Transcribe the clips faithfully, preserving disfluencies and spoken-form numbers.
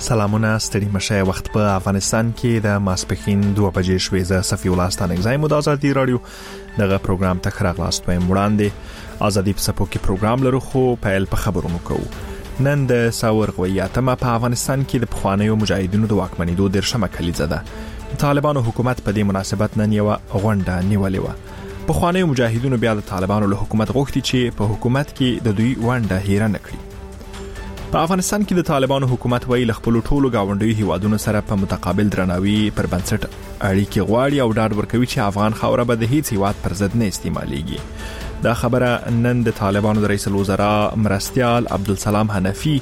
سلامونه ستړي مشه وخت په افغانستان کې د ماسپخین دوه بجې شوې ز صفي ولستان اگزایم د ازادي رادیو دغه پروګرام ته خراغلاست وایم وړاندې ازادي په سپو کې پروګرام لرو خو پیل په خبرونو کوو نن د ساور غویاتمه په افغانستان کې د پخوانیو مجاهدینو د واکمنېدو درشمه کلیزه ده طالبانو حکومت په دې مناسبت نن یو غونډه نیولې و پخوانیو مجاهدینو بیا د طالبانو له حکومت غوښتي چې په حکومت کې د دوی ونډه هیره نکړي په افغانستان کې د طالبانو حکومت ویل خپل ټولو گاونډیو هیوادونو سره په متقابل درناوي پر بنسټ اړیکې غواړي او ډاډ ورکوي چې افغان خاوره به د هیڅ هیواد پر ضد نه استعمالېږي دا خبره نن د طالبانو د رئیس الوزراء مرستیال عبدالسلام حنفي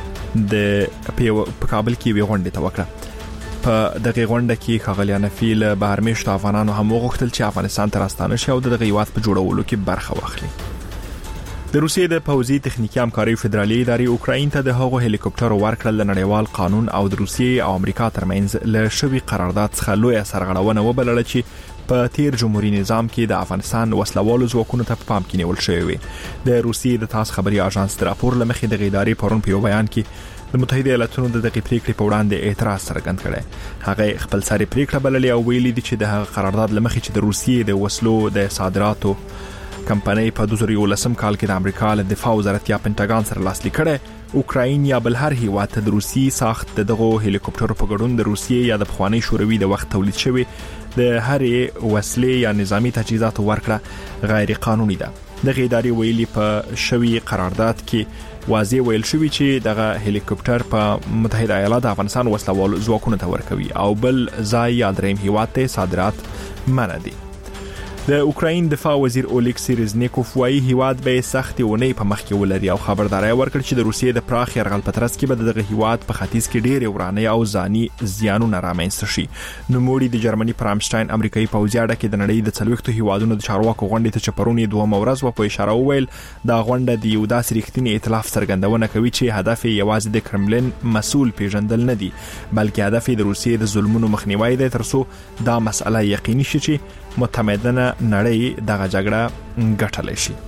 د په کابل کې وی غونډه توکړه په دغه غونډه کې ښاغلی حنفي له بهرمېشتو افغانانو هم وغوښتل چې افغانستان ته راستانه شي او د دغه هیواد په جوړولو کې برخه واخلي د روسیې د پوځي تخنیکی همکاري فدرالي ادارې اوکراین ته د هغو هلیکوپټر ورکړل د نړیوال قانون او د روسیې او امریکا ترمنځ له شوی قرارداد څخه لوی سرغړونه وبلل چې په تیر جمهوریت نظام کې د افغانستان وسلوالو ځواکونو ته پام کې نیول شوی وي د روسیې د تاس خبري اژانس د راپور لمخې د ادارې پرون په یو بیان کې د متحده ایالاتونو د دغه پریکړې په وړاندې اعتراض څرګند کړي هغه خپل ساري پریکړه بللې او ویلي دي چې د قرارداد لمخې چې د روسیې د وسلو د صادراتو کمپنۍ په دوه زره یولسم کال کې د امریکا له دفاع وزارت یا پینټاګان سره لاسلیک کړي اوکراین یا بل هر هیواد ته د روسي ساخت دغه هلیکوپټر په ګډون د روسیې یا د پخوانی شوروي د وخت تولید شوی د هرې وسلې یا نظامی تجهیزات ورکړه غیر قانوني ده دغه ادارې ویلي په شوی قرارداد کې واضح ویل شوی چې دغه هلیکوپټر په متحده ایالات افغانستان وسلوال ځواکونو ته ورکوي او بل ځای یا دریم هیواد ته صادرات منع دي د اوکراین دفاع وزیر اولیکسی رزنیکوف وايي هیواد به سختي ونی په مخ کې ولري او خبرداري ورکړ چې د روسیې د پراخ يرغل پترس کې به دغه هیواد په ختیځ کې ډېر ورانه او ځاني زیانونه رامنځته شي نو موړي د جرمني پرامشتاین امریکایي پوځیاړه کې د نړۍ د څلويختو هیوادونو د چارواکو غونډې ته چپرونی دوه مورز و په اشاره وویل دا غونډه د یو داسې رښتینی ائتلاف څرګندونه کوي چې هدف یې یوازې د کرملین مسؤل پیژندل نه دي بلکې هدف یې د روسیې د ظلمونو مخنیوي دی ترڅو دا مسأله یقیني شي چې متمدنه نړۍ دغه جګړه ګټلای شي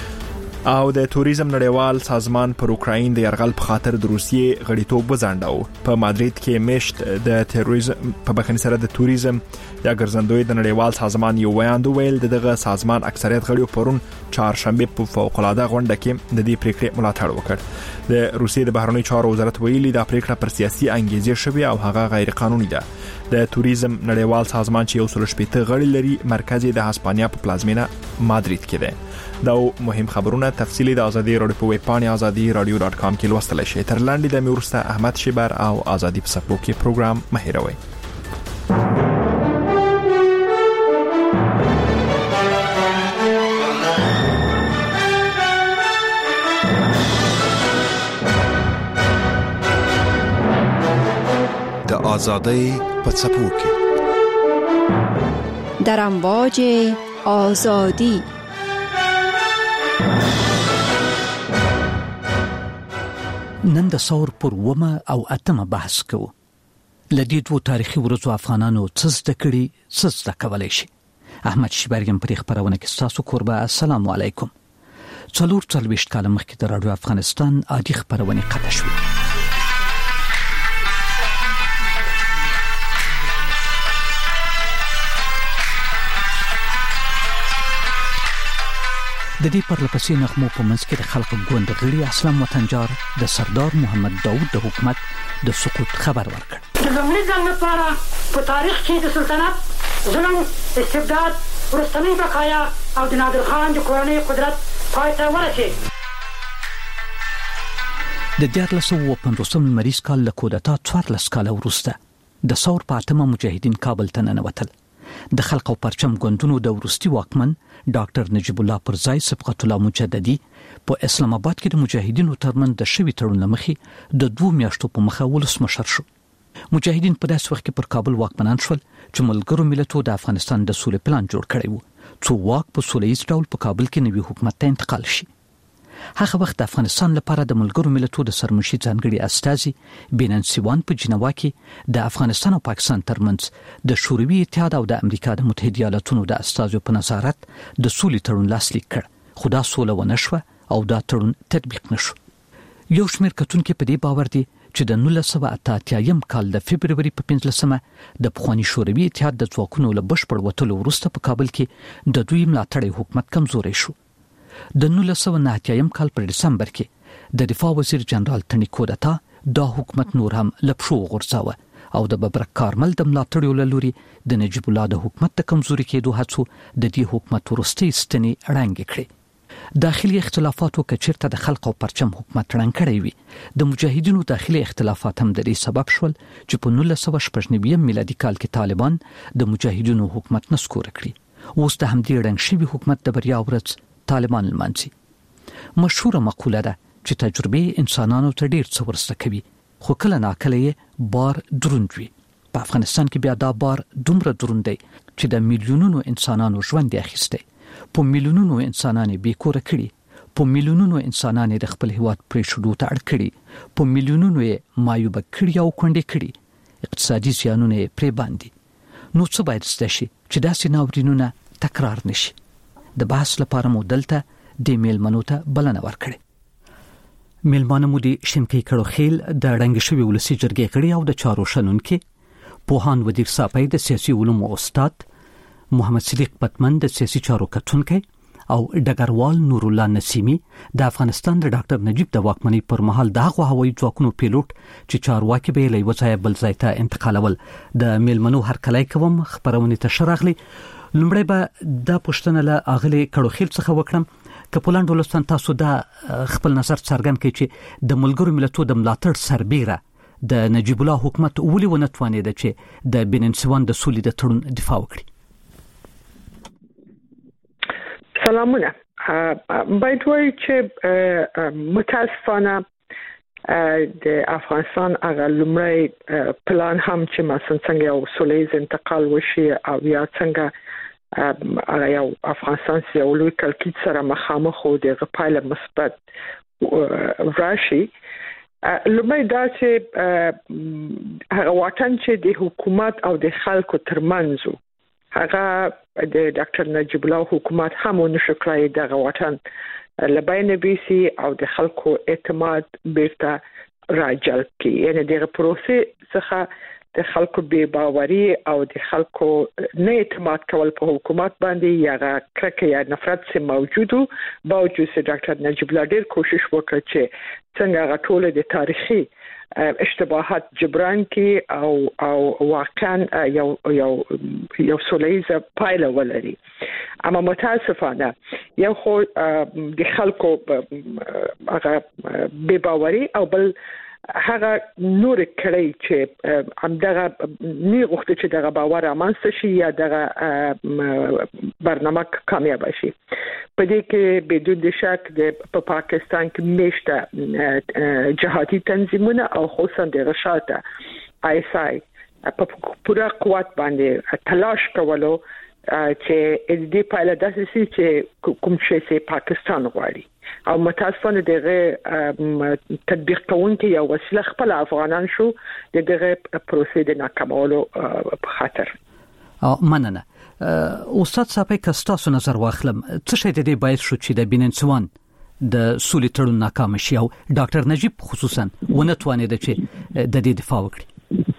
او د توریزم نړیوال سازمان پر اوکراین د يرغل په خاطر د روسیې غړیتوب وزانداو په مادرید کې میشت د تروریزم په بخښنې سره د توریزم یا ګرځندوی د نړیوال سازمان یو ویاند ویل دغه سازمان اکثریت غړي پرون چهارشنبه په فوق العاده غونډه کې د دې پریکړې ملاتړ وکړ د روسیې د بهرنی چارو وزارت ویلي دا پریکړه پر سیاسي انګیزه شوی او هغه غیر قانوني ده د توریزم نړیوال سازمان چې یو سل شپږ غړي لري مرکز د هسپانیا په پلازمینه مادرید کې ده دا مهم خبرونه تفصیلی د ازادي رادیو په ویب پاڼه ازادي رادیو ډاټ کام کې لوستل شي تر لاندې د میورسته احمد شیبر او ازادي په سپو کې پروګرام مهیروي د ازادي په سپو کې در امواج آزادی نن د ثور پر ومه او اتمه بحث کوو لدې دوه تاریخي ورځو افغانانو څه زده کړي څه زده کولای شي احمد شیبریم پر خبرونه کې تاسو قربا السلام علیکم څلور څلويشت کال مخکې د رادیو افغانستان عادي خبرونه قطع شوه د دې پر لپسې نغمو په منځ کې د خلق ګوند غړي اسلام وطنجار د سردار محمد داوود د حکومت د سقوط خبر ورکړ. د لومړي ځل لپاره په تاریخ کې د سلطنت ظلم استبداد وروستنۍ بقایا او د نادر خان د کورنۍ قدرت پای ته ورسېد. د دیارلس سوه پنځوسم لمریز کال له کودتا څوارلس کاله وروسته د ثور په اتمه مجاهدین کابل ته ننوتل. د خلق او پرچم ګوندونو د وروستي واکمن ډاکټر نجیب الله پرزای سبقت الله مجددي په اسلام آباد کې د مجاهدینو ترمن د شوی تړون لمخې د دوه میاشتو په مخه ولسمشر شو. مجاهدین په داس وخت کې پر کابل واکمنان شول چې ملګرو ملتونو د افغانستان د سولې پلان جوړ کړی وو څو واک په سولهییز ډول په کابل کې نوي حکومت ته انتقال شي. هغه وخت د افغانستان لپاره د ملګرو ملتونو د سرمشي ځانګړي استازي بیننسي وان په جنیوا کې د افغانستان او پاکستان ترمنځ د شوروي اتحاد او د امریکا د متحده ایالاتونو د استازو په نظارت د سولې تړون لاسلیک کړ خو دا سوله ونه شوه او دا تړون تطبیق نشو. یو شمېر کتونکو په دې باور دي چې د نولس سوه اته اتیا کال د فبرवरी په پنځلسمه د پخوانی شوروي اتحاد د ځواکونو له بشپړ وټلو وروسته په کابل کې د دوی ملاتړی حکومت کمزوري شو. د نولس سوه نه اتیا کال په دسمبر کې د دفاع وزیر جنرال تڼي کودتا دا حکومت نور هم لپشو غورځاوه او د ببرک کارمل د ملاتړیو له لوري د نجیب الله د حکومت د کمزوري کېدو هڅو د دې حکومت وروستۍ ستنې ړنګې کړې. داخلي اختلافاتو کچیرته د خلق او پرچم حکومت ړنګ کړی وي، د مجاهدینو داخلي اختلافات هم د دې سبب شول چې په نولس سوه شپږ نوي میلادي کال کې طالبان د مجاهدینو حکومت نسکور کړی. اوس د همدې ړنګ شوي حکومت د بریا ورځ طالبان لمانځي. مشهوره مقوله ده چې تجربه انسانانو ته ډیر څه ورسته کوي، خو کله ناکله یې بار دروند وي. په افغانستان کې بیا دا بار دومره دروند دی چې د میلیونونو انسانانو ژوند یې اخیستی، په میلیونونو انسانان یې بیکوره کړي، په میلیونونو انسانان یې د خپل هیواد پرېښودو ته اړ کړي، په میلیونونو یې مایوبه کړي او کونډې کړي، اقتصادي زیانونه یې پرې باندې. نو څه باید زده شي چې داسې ناورینونه تکرار نشي؟ د بحث لپاره مو دلته د میلمنو ته بلنه ورکړې. میلمانه مو د شینکۍ کړو خیل د رنګ شوی ولسی جرګې کړي او د چارو شنونکو پوهان ودیر صاحب د سیاسي علومو استاد، محمد صدیق پتمن د سیاسي چارو کتونکي او ډګروال نور الله نسیمی د افغانستان د ډاکټر نجیب د واکمنۍ پر مهال دغه هوایي ځواکونو پیلوټ چې چارواکي به له یو ځای بل ځای ته انتقالول. د میلمنو هرکلی کوم خبرونه ته شرغلي. لمړی به دا پوښتنه له اغلی کړو خیل څخه وکړم که پولند ولستان تاسو دا خپل نظر څرګند کړئ چې د ملګرو ملتونو د ملاتړ سربیره د نجیب الله حکومت ولې ونه توانید چې د بننسوان د سولې د تړون دفاع وکړي؟ سلامونه. باید وایي چې متاسفانه د افغانستان هغه لومړی پلان هم چې مثلا څنګه یو سولهییز انتقال وشي او یا څنګه هغه یو افغانستان چې یو لوی کلکیت سره مخامخ و د پایله مثبت راشي، لومړی دا چې هغه واټن چې د حکومت او د خلکو ترمنځ هغه د ډاکټر نجیب الله حکومت هم ونشو کړی دغه واټن لباینه بیسي او د خلکو اعتماد بیرته راجلب کړي. یعنې دغه پروسې څخه د خلکو بې باوري او د خلکو نه اعتماد کول په حکومت باندې یا کرکه یا نفرت سي موجودو، باوجود چې ډاکټر نجیب الله ډېر کوشش وکړ چې څنګه هغه ټول د تاریخي اشتباهات جبران کړي او او واقعا یو یو یو سولهییزه پایله ولري. اما متاسفانه یو خو د خلکو هغه بې باوري او بل هغه نور کړی چې همدغه نه غوښته چې دغه باور رامنځته شي یا دغه برنامه کامیاب شي. په دې کې بدون د شک د په پاکستان کې مشته جهادي تنظیمونه او خصوصا د رشاته آی اس آی په پوره قوت باندې تلاش کولو چې دې پایله داسې شي چې کوم شی چې پاکستان غواړي او متاسفانه دغه تطبیق کوونکی یو وسیله خپل افغانان شو دغه پروسې د ناکامولو په خاطر. مننه. استاد صاحب کستاسو نظر واخلم څه شي د دې باعث شو چې د بننسوان د سولې تړون ناکام شي او ډاکټر نجیب خصوصا ونه توانید چې د دې دفاع وکړي؟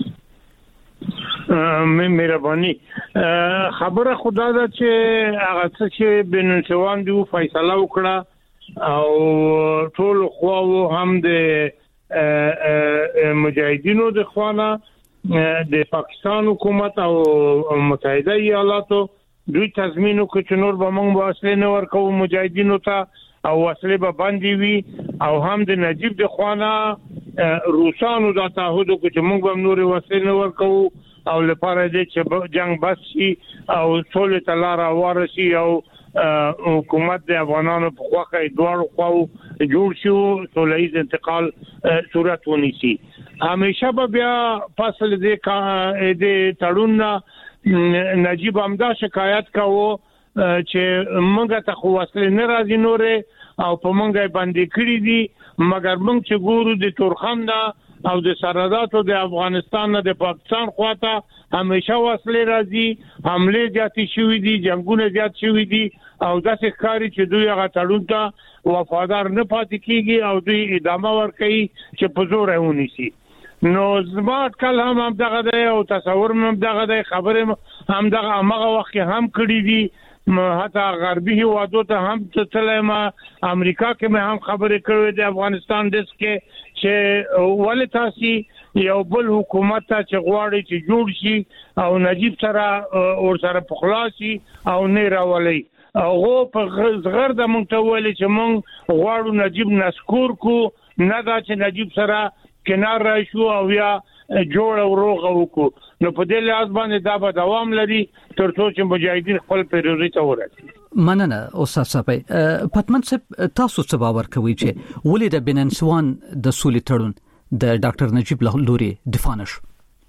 مهرباني خبره خدا دا چې هغه چې بننسوان دی فیصله وکړه او ټول خواو هم د مجاهدینو د خوانه د پاکستان حکومت او متحده ایالاتو دوی تضمین وکړ چې نور به موږ وسلې نه ورکو مجاهدینو ته او وسلې به باندې وي او هم د نجیب د خوانه روسانو د تعهد وکړ چې موږ به نور وسلې نه ورکو او لپاره دې چې جنگ بس شي او ټول ته لار ورشي او حکومت د افغانانو په خواخه دوه خواو جوړ شو سولهییز انتقال صورت ونیسي. همیشه به بیا فصل دې د تړون نجیب امدا شکایت کاوه چې موږ ته خو وسلې نه راځي نورې او په موږ باندې کړی دي، مګر موږ چې ګورو د تورخم نه او د سرحداتو د افغانستان نه د پاکستان خواته همیشه وسلې راځي، حمله زیاتې شوې دي، جنگونه زیات شوې دي او داسې ښکاري چې دوی هغه تړون ته وفادار نه پاتې کیږي او دوی ادامه ورکوي چې په زور ونیسي. نو زما کله هم هم دغه دی او تصور هم دغه دی خبره هم دغه هغه وخت هم کړی دي حتی غربي هیوادو ته هم تلم امریکا کې مې هم خبرې کړې د افغانستان د کې چې ولې تاسو یو بل حکومت ته چې غواړي چې جوړ شي او نجیب سره اور سره پخلاصي او نه راولي هغه په زغر د مونږ ته ویل چې مونږ غواړو نجیب نسکور کو نه دا چې نجیب سره کنار راشو او یا جوړ او روغ وکړو نو په دې لحاظ باندې دا به دوام لري تر څو چې مجاهدین خپل پیروي ته ورسي مننه استاد صاحب پتمن صاحب تاسو څه باور کوي چې ولې د بننسوان د سولې تړون د ډاکټر نجیب لوري دفاع نشو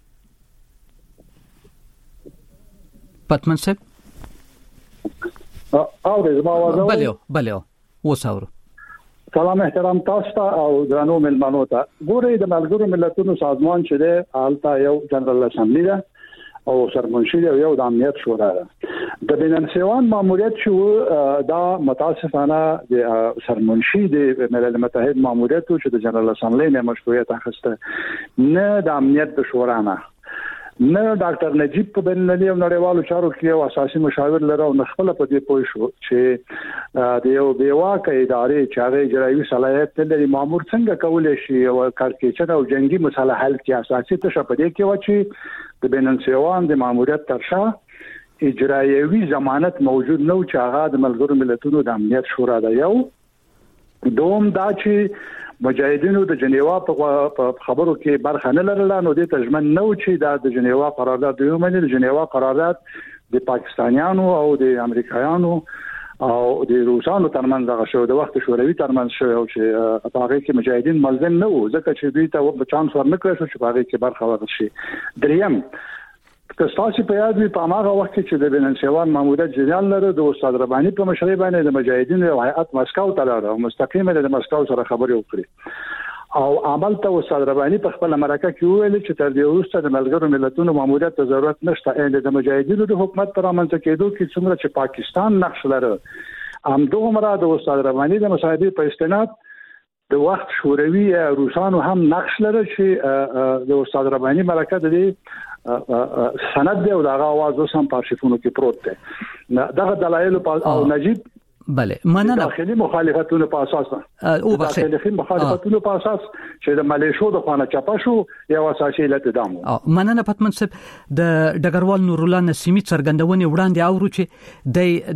پتمن صاحب او د زما وځو بلیو بلیو وساورو سلام احترام تاسو ته او درنو ملمنو ته ګورئ د ملګرو ملتونو سازمان چې د آلتا یو جنرال اسمبلی ده او سرمنشي یو د امنیت شورا ده د بننسوان ماموریت شو دا متاسفانه د سرمنشي د ملل متحد ماموریت چې د جنرال اسمبلی نه مشروعیت اخیسته نه د امنیت د شورا نه نه ډاکټر نجیب په بین‌المللي او نړیوالو چارو کې یو اساسي مشاور لره او خپل په دې پوه شو چې د یو بیواکه ادارې چې هغه اجرایي صلاحیت لري مامور څنګه کولای شي او کارکېچنه او جنگي مسله حل کې اساسي ته په دې کې و چې د بین‌المللي د ماموریت ترشا اجرایي ضمانت موجود نه او چې هغه د ملګرو ملتونو د امنیت شورا ده یو دوم دا چې مجاهدینو د جنیوا په خبرو کې برخه نه لرله نو د تجمن نو چې د جنیوا قرارداد د یومن د جنیوا قرارداد د پاکستانیانو او د امریکایانو او د روسانو ترمنځ دغه شو د وخت شوروي ترمنځ شو چې په هغه کې مجاهدین ملزم نه وو ځکه چې دوی ته په چانس ورنکړل شو چې په هغه کې برخه واخلي دریم که تاسو په یاد وي په هغه وخت چې د بننسوان ماموریت جنرال لري د استاد رباني په مشرۍ باندې د مجاهدینو هیئت مسکو ته لاړ او مستقیمه د مسکو سره خبرې وکړي او عمل ته استاد رباني په خپل مرکه کې ویل چې تر دې وروسته د ملګرو ملتونو ماموریت ته ضرورت نشته اې د مجاهدینو د حکومت پر امنځ کېدو کې څومره چې پاکستان نقش لري ام دومره د استاد رباني د مصاحبې په استناد د وخت شوروي روسانو هم نقش لري چې د استاد رباني مرکه د سند دی او دا आवाज اوس هم په ارشیفونو کې پروت دی دغه دلایل او نجیب بله مننه داخلي مخالفتونو په اساس او بس داخلي مخالفتونو په اساس چې د ملیشو د خوانه چپا شو یو اساسي علت دامو مننه پتمن صاحب د ډګروال نور الله نسیمی څرګندونې وړاندې اورو چې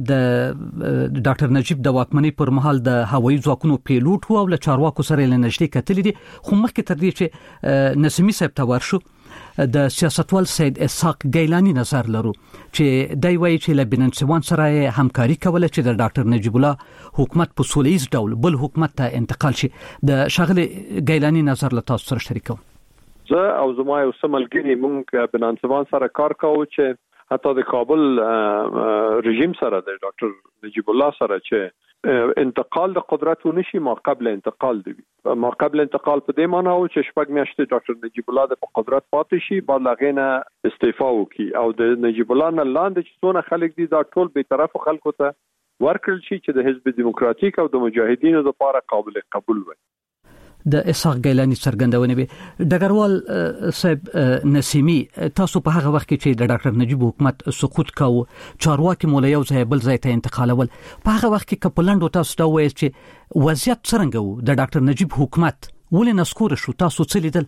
د ډاکټر نجیب د واکمنۍ پر مهال د هوایي ځواکونو پیلوټ او له چارواکو سره لنشلي کتل دي خو مخکې تر دې چې نسیمی صاحب ته ورشو د سیاستوال سید اسحاق گیلانی نظر لرو چې دای وایي چې له بننسوان سره همکاري کوله چې د ډاکټر نجیب الله حکومت په سولهیز ډول بل حکومت ته انتقال شي د شغله گیلانی نظر له تاسو سره شریکو زه او زما یو سملګری مونږ بننسوان سره کار کوو چې حتی د کابل رژیم سره د ډاکټر نجیب الله سره چې انتقال د قدرت ونشي ما قبل انتقال دی ما قبل انتقال په دې معنی او چې شپږ میاشتې ډاکټر نجیب الله د قدرت پاتې شي بعد لغینه استعفا وکي او د نجیب الله نه لاندې چې څونه خلک دي دا ټول به طرف خلکو ته ورکړل شي چې د حزب دیموکراتیک او د مجاهدینو لپاره قابل قبول وي د اسحاق گیلانی څرګندونه به ډګروال صاحب نسیمی تاسو په هغه وخت کې چې د ډاکټر نجیب حکومت سقوط کاوه چارواکي مولا یو ځای بل ځای ته انتقالول په هغه وخت کې کپلند تاسو ته وایي چې وضعیت څنګه وو د ډاکټر نجیب حکومت ولې نسکور شو تاسو څه لیدل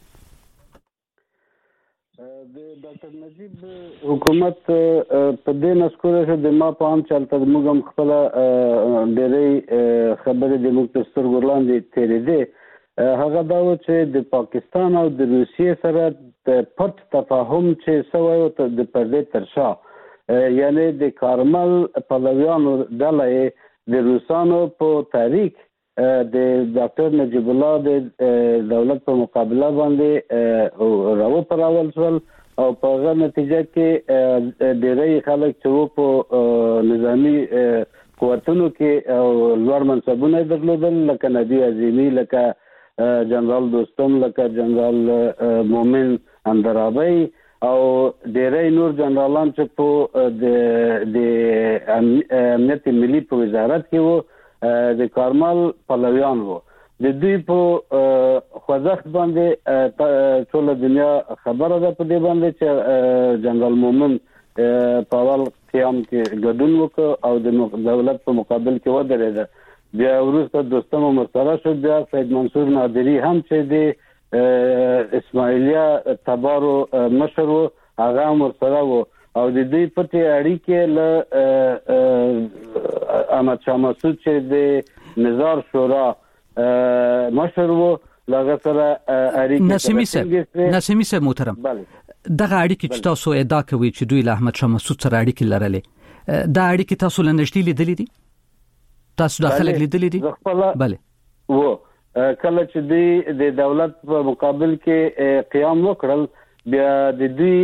د ډاکټر نجیب حکومت په دې نسکور شو د ما په هم چلته موږ هم خپل ډېرې خبرې د موږ تر سترګو لاندې تېرې دي هغه دا و چې د پاکستان او د روسیې سره د پټ تفاهم چې سوی ته د پردې ترشا یعنی د کارمل پلویانو ډله د روسانو په تاریخ د ډاکټر نجیب الله د دولت په مقابله باندې راو پراول شول او په هغه نتیجه کې ډېری خلک چې په نظامی قوتونو کې او لوړ منصبونه درلودل لکه نبی عظیمی لکه جنرال دوستم لکه جنرال مومن اندرابی او ډېری نور جنرالان چې په د د امنیت ملي په وزارت کې وو د کارمل پلویان وو د دوی په خوځښت باندې ټول دنیا خبره ده په دې باندې چې جنرال مومن په اول قیام کې ګډون وکړ او د دولت په مقابل کې ودرېد. بیا وروسته دوستم مرسله شو، بیا سید منصور نادری هم چې د اسماعیلیه تبارو مشر و هغه مرسله و او د دوی پټې اړیکې له احمد شاه مسعود چې د نظار شورا مشر و لغه سره اړیکې نسیمی صاحب نسیمی صاحب محترم دغه اړیکې چې تاسو ادعا کوي چې دوی له احمد شاه مسعود سره اړیکې لرلې، دا اړیکې تاسو له نږدې لیدلې دي؟ تاسو د خلک لیدلې دي؟ بله و کله چې دوی د دولت په مقابل کې قیام وکړل، بیا د دوی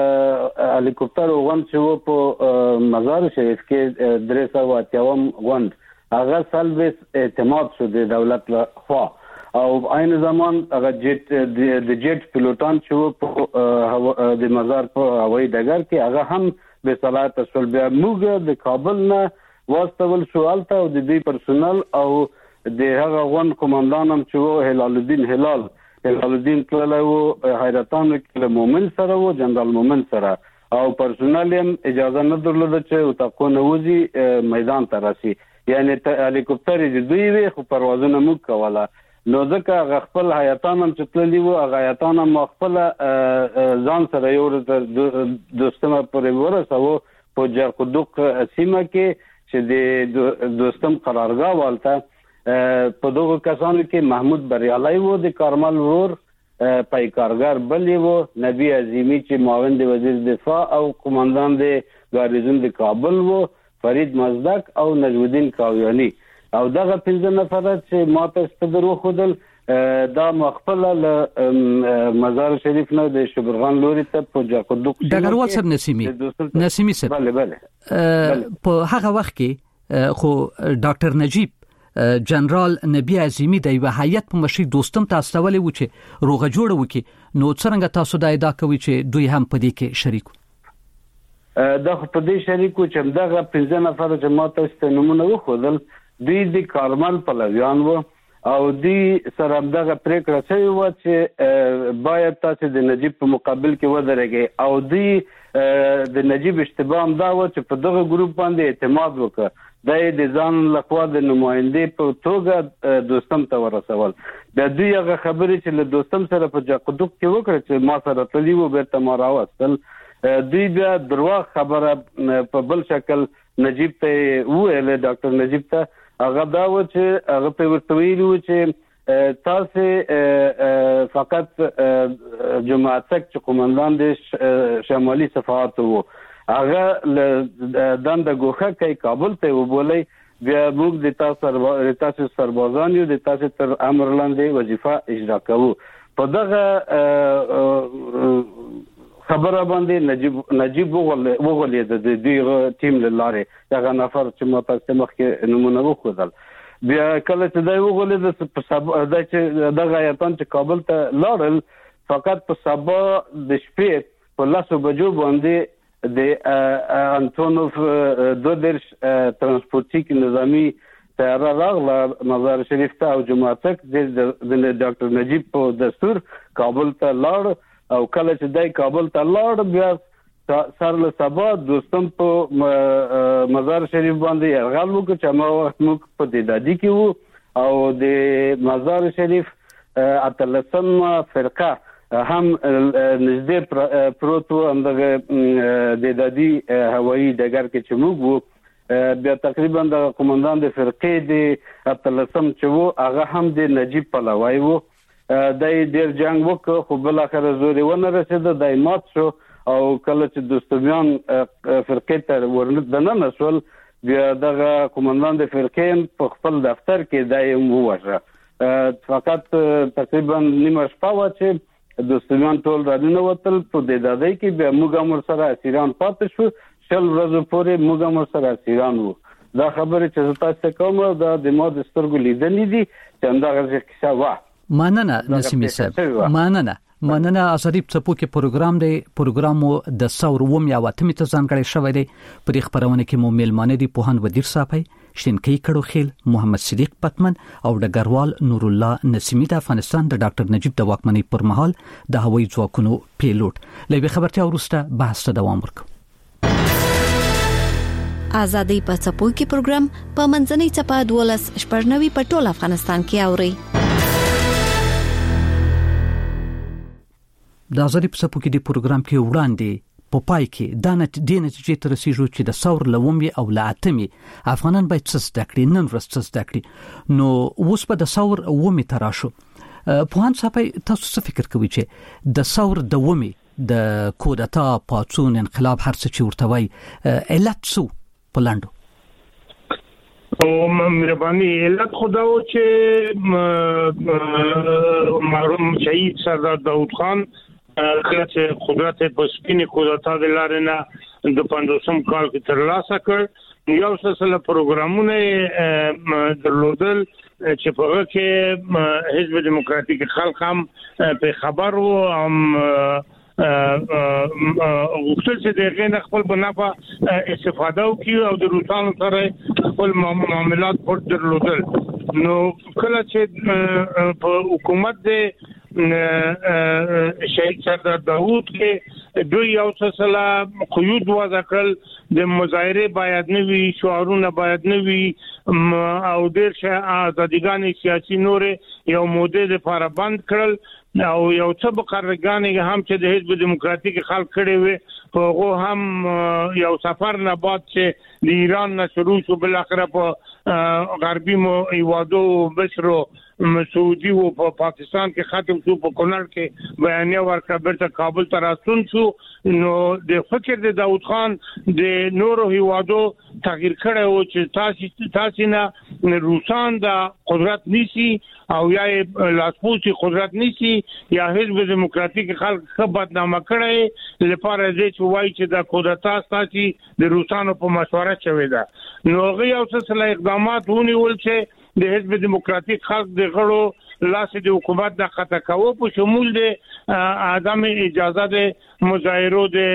هلیکوپټر غونډ چې په مزار شریف کې درې سوه اتیاوم غونډ هغه سلبس اعتماد شو د دولت له خوا او عین زمان هغه جیټ د جیټ پیلوټان چې په د مزار په هوایي ډګر کې هغه هم به صلاحیت شول. بیا موږ د کابل نه واستول شو الته او د دوی پرسونل او د هغه غونډ قومندان هم چې هلال الدین هلال هلال الدین تللی و حیرتان کې مومن سره و جنرال مومن سره او پرسونل هم اجازه نه درلوده چې اتاقونه وځي میدان ته راسي، یعنی هلیکوپټر د دوی وي خو پروازونه موږ کوله. نو ځکه هغه خپل حیاتان هم چې تللي وو هغه حیاتان هم خپله ځان سره یو دوستمه پورې ورسوو په جرقدوق سیمه کې چې د دوستم قرارګاه والته په دغه کسانو کې محمود بریالی و د کارمل ورور، پای کارګر بلی و نبی عظیمی چې معاون د وزیر دفاع او قومندان د ګارنیزون د کابل و، فرید مزدک او نجم الدین کاویانی او دغه پنځه نفر چې ماته استدر وخدل دا مخفله له مزار شریف نه د شبرغان لوري ته په جاکودوق ډګروال صاحب نسیمی نسیمی صاحب بله بله په هغه وخت کې خو ډاکټر نجیب جنرال نبی عظیمی د یو هیئت په مشرۍ دوستم ته استولې و چې روغه جوړه وکړي، نو څنګه تاسو دا ادعا کوي چې دوی هم په دې کې شریک وو؟ دا په دې شریک وو چې دغه پنځه نفر چې ماته استنمونه وخدل دوی د کارمل پلویان وو او دوی سره دغه پریکړه شوې وه چې باید تاسو د نجیب په مقابل کې ودرېږئ او دوی د نجیب اشتباه هم دا وه چې په دغه ګروپ باندې اعتماد وکړه، دا یې د ځان لخوا د نمایندې په توګه دوستم ته ورسول. بیا دوی هغه خبرې چې له دوستم سره په جاقدوق کې وکړه چې ما سره تللي وو بیرته ما راوستل، دوی بیا درواغ خبره په بل شکل نجیب ته وویله، ډاکټر نجیب ته هغه دا و چې هغه په ورته ویلي و چې تاسو فقط جماعتک چې قومندان د شمالي صفحات وو هغه دنده ګوښه کوي کابل ته وبولئ، بیا موږ د تاسو تاسو سربازان یو د تاسو تر امر لاندې وظیفه اجرا کوو. په دغه خبره باندې نجیب نجیب وغولید د دوی ټیم له لارې هغه نفر چې ما تاسو مخکې نمونه وښودل. بیا کله چې دی وغولید په سبا دا چې دغه ایتان چې کابل ته لاړل فقط په سبا د شپې په لسو بجو باندې د انټونوف دوه دېرش ترانسپورټیک نظامي طیاره راغله مزار شریف ته او جماعتک د ډاکټر نجیب په دستور کابل ته لاړ او کله چې دی کابل ته لاړ بیا سر له سبا دوستم په مزار شریف باندې یرغل وکړ چې ما موږ په دیدادي کې وو او د مزار شریف اتلسم فرقه هم نږدې پروت و همدغه دیدادي هوایي ډګر کې چې موږ وو، بیا تقریبا د قومندان د فرقې د اتلسم چې وو هغه هم د نجیب پلوی وو. دی ډېر جنګ وکړ خو بالاخره زور یې ونه رسېده، دی مات شو او کله چې دوستمیان فرقې ته ورننه شول بیا دغه قومندان د فرقې په خپل دفتر کې دی هم ووژه. فقط تقریبا نیمه شپه وه چې دوستمیان ټول راننوتل په دیدادۍ کې، بیا موږ هم ورسره اسیران پاتې شو، شل ورځو پورې موږ هم ورسره اسیران وو. دا خبرې چې زه تاسو ته کوم دا د ما د سترګو لیدلې دي چې همدغه کیسه وه. مننه نسیمی صاحب، مننه مننه. ازادي څپو کې پروګرام دی، پروګرام د ثور وم یا واتمې ته ځانګړی شوی دی. پر خبرونه کې مو میلمانه دي پوهان ودیر صاحب شینکی کړوخیل، محمد صدیق پتمن او ډګروال نور الله نسیمی د افغانستان د ډاکټر نجیب د واکمنۍ پر مهال د هوایي ځواکونو پیلوټ. لوي خبرتیا وروسته بحث ته دوام ورکړو. آزادۍ په څپو کې پروګرام په منځنۍ چپه دولس شپږنوي په ټول افغانستان کې اوري. د آزادۍ په څپو کې د پروګرام کې وړاندې په پای کې د نتیجې نتیجې تر رسیدو چې د ثور لومي او لاتمي افغانان باید څه زده کړي، نن ورځ څه زده کړي. نو اوس په د ثور ومي تراشو په هان صاحب تاسو څه فکر کوئ چې د ثور د ومي د کودتا پاتون انقلاب هر څه چې ورته وای علت څه پلاندو؟ او مهرباني علت خداو چې مرحوم شهید سردار داود خان کله چې قدرت په سپینې کودتا د لارې نه د پنځوسم کال کې ترلاسه کړ، یو څه پروګرامونه درلودل چې په هغه کې حزب دیموکراتیک خلق هم په خبر وو، هم غوښتل چې دغه نه خپل بنافع استفاده وکړي او د روسانو سره خپل معاملات پر درلودل. نو کله چې په حکومت د شهید سردار داود کې دوی یو څه قیود وضع کړل، د مظاهره باید نه وي، شعارونه باید نه وي او ډېر شه ازادګانې سیاسي نور یو موده لپاره بند کړل او یو څه بقرګانې هم چې د حزب دیموکراتیک خلک کړي وي په هغه هم یو سفر نه بعد چې د ایران نه شروع شو، بل اخر په غربي مو ایوادو بشرو سعودي او په پاکستان کې ختم شو، په کونړ کې بیانیه ورکړه، بیرته کابل ته راستون شو. نو د فکر د داود خان د نورو هیوادو تغییر کړی و چې تاسو تاسو نه روسان د قدرت نیسی او یا لاسپوسی قدرت نیسی یا حزب دیموکراتیک خلک ښه بدنامه کړی لپاره دې چې وایي چې د کودتا تاسو د روسانو په مشوره شوې ده. نو هغه یو څه اقدامات ونیول چې د حزب دیموکراتیک خلک د غړو لاس د حکومت د خطا کوو په شمول د عدم اجازه د مظاهرو د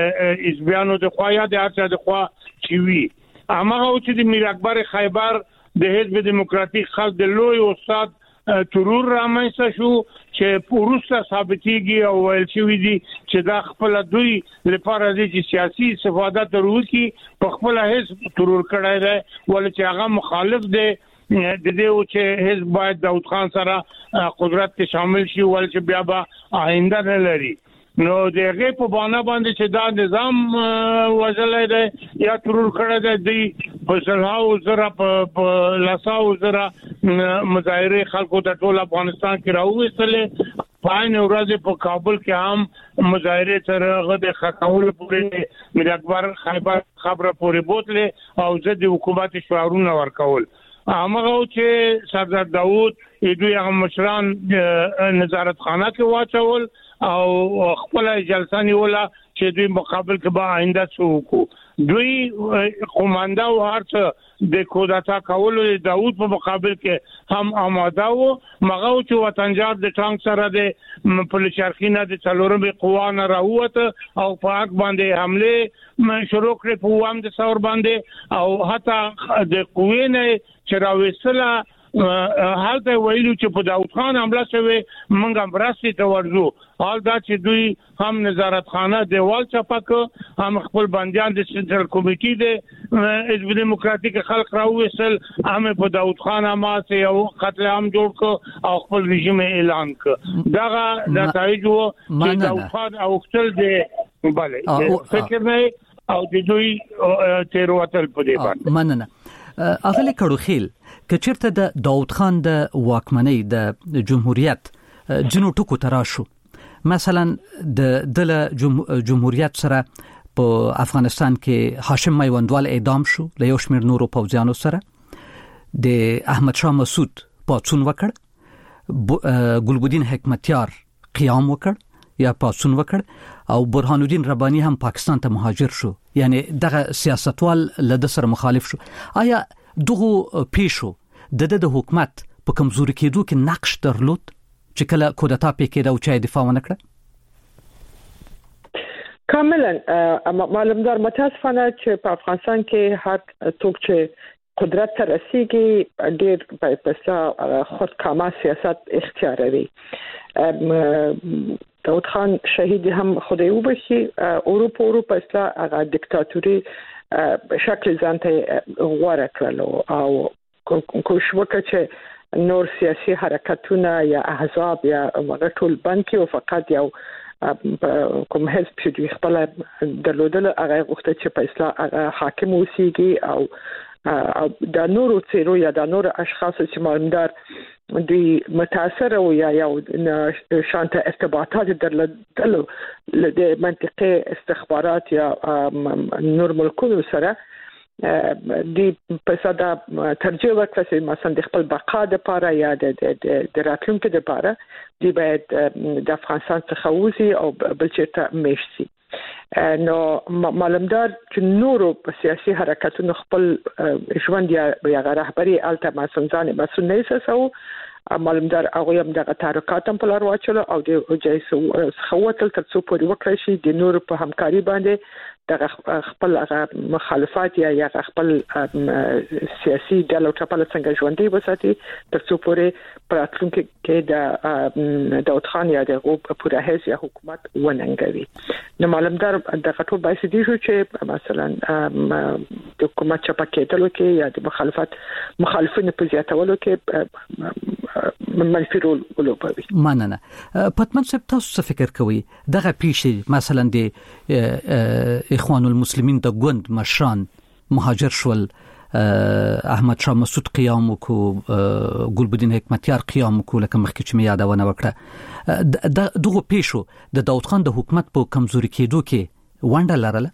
حزبیانو د خوایا د اچا د خوا چوي. هغه چې د میر اکبر خیبر د حزب دیموکراتیک خلک د لوی استاد ترور رامنځته شو چې پوروسته ثابتېږي او ویل شوی دي چې دا خپل دوی لپاره د سیاسي استفاده ترور کی په خپل حزب ترور کړی دی، ول چې هغه مخالف دی د دې او چې حزب باید داود خان سره قدرت کې شامل شي ول چې بیا به آینده نه لري. نو دغه په باندې باندې چې دا نظام وځلای دی یا ترور کړی دی په سلهاو زره په لاساو زره مظاهره خلکو د ټول افغانستان کې راوېستلې، پاین ورځ په کابل کې هم مظاهره سره غد خکاول پورې میر اکبر خیبر خبره پورې بوتله او زه د حکومت شعارونه ورکول. هغه چې سردار داود دوی هغه مشران نظارت خانه کې واچول او خپل جلسه نیوله چې دوی مقابل کې به آینده څوک دوی قومانده او هرڅ د کودتا کولو د داود په مقابل کې هم آماده وو. مغه چې وطنجار د ټانک سره د پولیسارخینه د څلورمې قوانه راووت او په حق باندې حمله شروع کړې په وام د ثور باندې او حتی د قوینه چې راوېستله حالته ویلو چې په داود خان حمله شوه منګم براسي ته ورزو. حال دا چې دوی هم نظارت خانه دیوال چپک هم خپل بنديان د سنټرل کمیټې د حزب دیموکراتیک خلق راوېسل هم په داود خان ماسه یو قتل عام جوړ کو او خپل رژیم اعلان ک. دغه د نتایج وو چې داود خان او خپل د bale فکر نه او د دوی تیر وتل په دی باندې مننه. اغلی کړوخیل کچرته د داود خان د واکمنۍ د جمهوریت جنو ټکو تراشو، مثلا د دله جمهوریت سره په افغانستان کې هاشم میوندوال اعدام شو، له یو شمېر نورو پوځیانو سره د احمد شاه مسعود پاڅون وکړ، ګلبدین حکمتیار قیام وکړ یا پاڅون وکړ او برهان الدین ربانی هم پاکستان ته مهاجر شو، یعنی دغه سیاستوال له د سره مخالف شو. آیا دغه پیښو د د حکومت په کمزوري کېدو کې نقش درلود چې کله کودتا پکې دا او چا دفاع ونه کړه؟ کاملا معلومدار متاسفانه چې په افغانستان کې هر څوک چې قدرت ته رسیدي ډیر په اصطلاح خودکامه سیاست اختیاروي. داود خان شهید هم خدای وبخي اروپا اروپا اصطلاح هغه دیکتاتوري شکل ځانته غوړه کړلو او کوښښ وکړ چې نور سیاسي حرکتونه یا احزاب یا ټول بانکي او فقط یو کوم حزب چې خپل درلودل هغه وخت چې په اصطلاح حاکم اوسېږي او او د نورو څیرو یا د نورو اشخاص چې معلومدار دی متاثر او یا یو شانته ارتباطات درلودل د منطقه استخبارات یا نور ملکونو سره دی په صدا ترجیح ورکړي چې مثلا د خپل بقا لپاره یا د د راتلونکو لپاره دی باید د افغانستان څخه وځي او بل چېرته میشي. نو معلومدار چې نورو سیاسي حرکتونو خپل ژوند یا رهبري الته مسنځان مسون نه سسو معلومدار هغه هم د تحرکات په لار واچول او د جایسو خوتل تر څو پورې وکړي شي د نورو په همکاري باندې د خپل مخالفت یا یا خپل سیاسي ډلو ټاپل څنګه ژوندۍ وساتي تر څو پورې پراتلونکو کې د داود خان یا د پوره هیڅ یا حکومت وننګوي. نو معلومدار د غټو بایسي دي چې مثلا د حکومت چپا کېدلو کې یا د مخالفت مخالفینو په زیاتولو کې منفي رول ولوبوي. مننه. پتمن صاحب تاسو څه فکر کوئ دغه پیښې مثلا د اخوان المسلمین د ګوند مشران مهاجر شول، احمد شاه مسعود قیام وکړو، ګلبدین حکمتیار قیام وکړو لکه مخکې چې مې یادونه وکړه، دغه پیښو د داود خان د حکومت په کمزوري کېدو کې ونډه لرله؟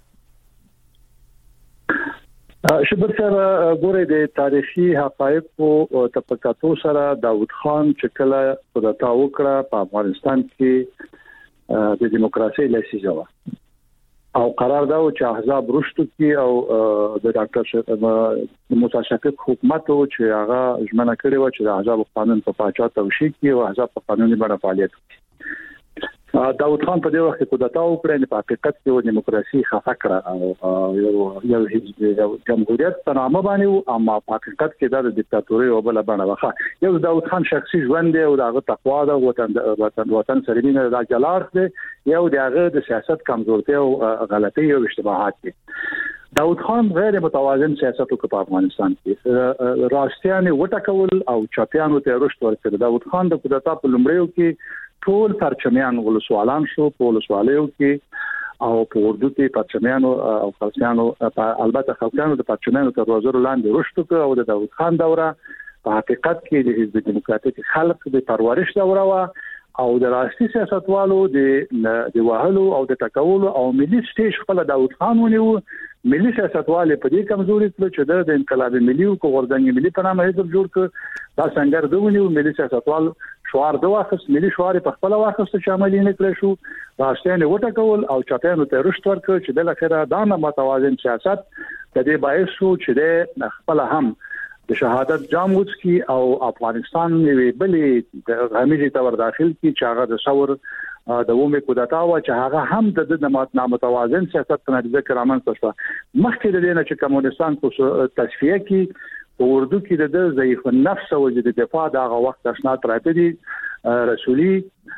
شبر سره ګوره د تاریخي حقایقو تفکاتو سره داود خان چې کله خداتا وکړه په افغانستان کې د دیموکراسي لسیزه او قرار دا و چې احزاب رشد کی او د ډاکټر موسی شفیق حکومت او چې هغه ژمنه کړې و چې د احزاب قانون په پاچا توشي کی او احزاب په قانوني بڼه فعالیت وکړي. داود خان په دې وخت کې کودتا وکړه، نه په حقیقت کې و دیموکراسي خفه کړه او یو یو حزب یو جمهوریت په نامه باندې، اما په حقیقت کې د دیکتاتوري او بل باندې واخه یو داود خان شخصي ژوند او دغه تقوا د وطن وطن وطن سره مینه د جلار دی یو دغه د سیاست کمزورتي او غلطي او اشتباهات دي. داود خان غیر متوازن سیاست وکړ په افغانستان کې، راستيانه وټکول او چاپیانو ته رشد ورکړ. داود خان د کودتا په لومړیو کې ټول پرچمیان ولسوالان شو په ولسوالیو کې او په اردو کې پرچمیانو او خلکانو البته خلکانو د پرچمیانو تر وزیر لاندې رشد وکړ او د داود خان دوره په حقیقت کې د حزب دیموکراتیک خلق د پرورش دوره وا او د راستي سیاستوالو د د وهلو او د تکولو او ملي سټیج خپل داود خان ونیو. ملي سیاستوال په دې کمزوري کړ چې د انقلاب ملي او غورځنګ ملي په نامه حزب جوړ کړ. دا څنګه دونیو ملي سیاستوال شوار د واخص ملي شوار په خپل واخص شامل نه کړ شو، راستيانه وټکول او چاپیانو ته رشد ورکړ چې د لخره دا نه متوازن سیاست د دې باعث شو چې د خپل هم د شهادت جام وڅکي او افغانستان وی بلې د غمیزي تور داخل کی چې هغه د ثور د ومه کودتا او چې هغه هم د د نامتوازن سیاست نه ذکر امانت شو. مخکې د دې نه چې کمونستان په تصفیه کې په اردو کې د ضعیف النفس او د دفاع دغه وخت اسناد راته دي رسولي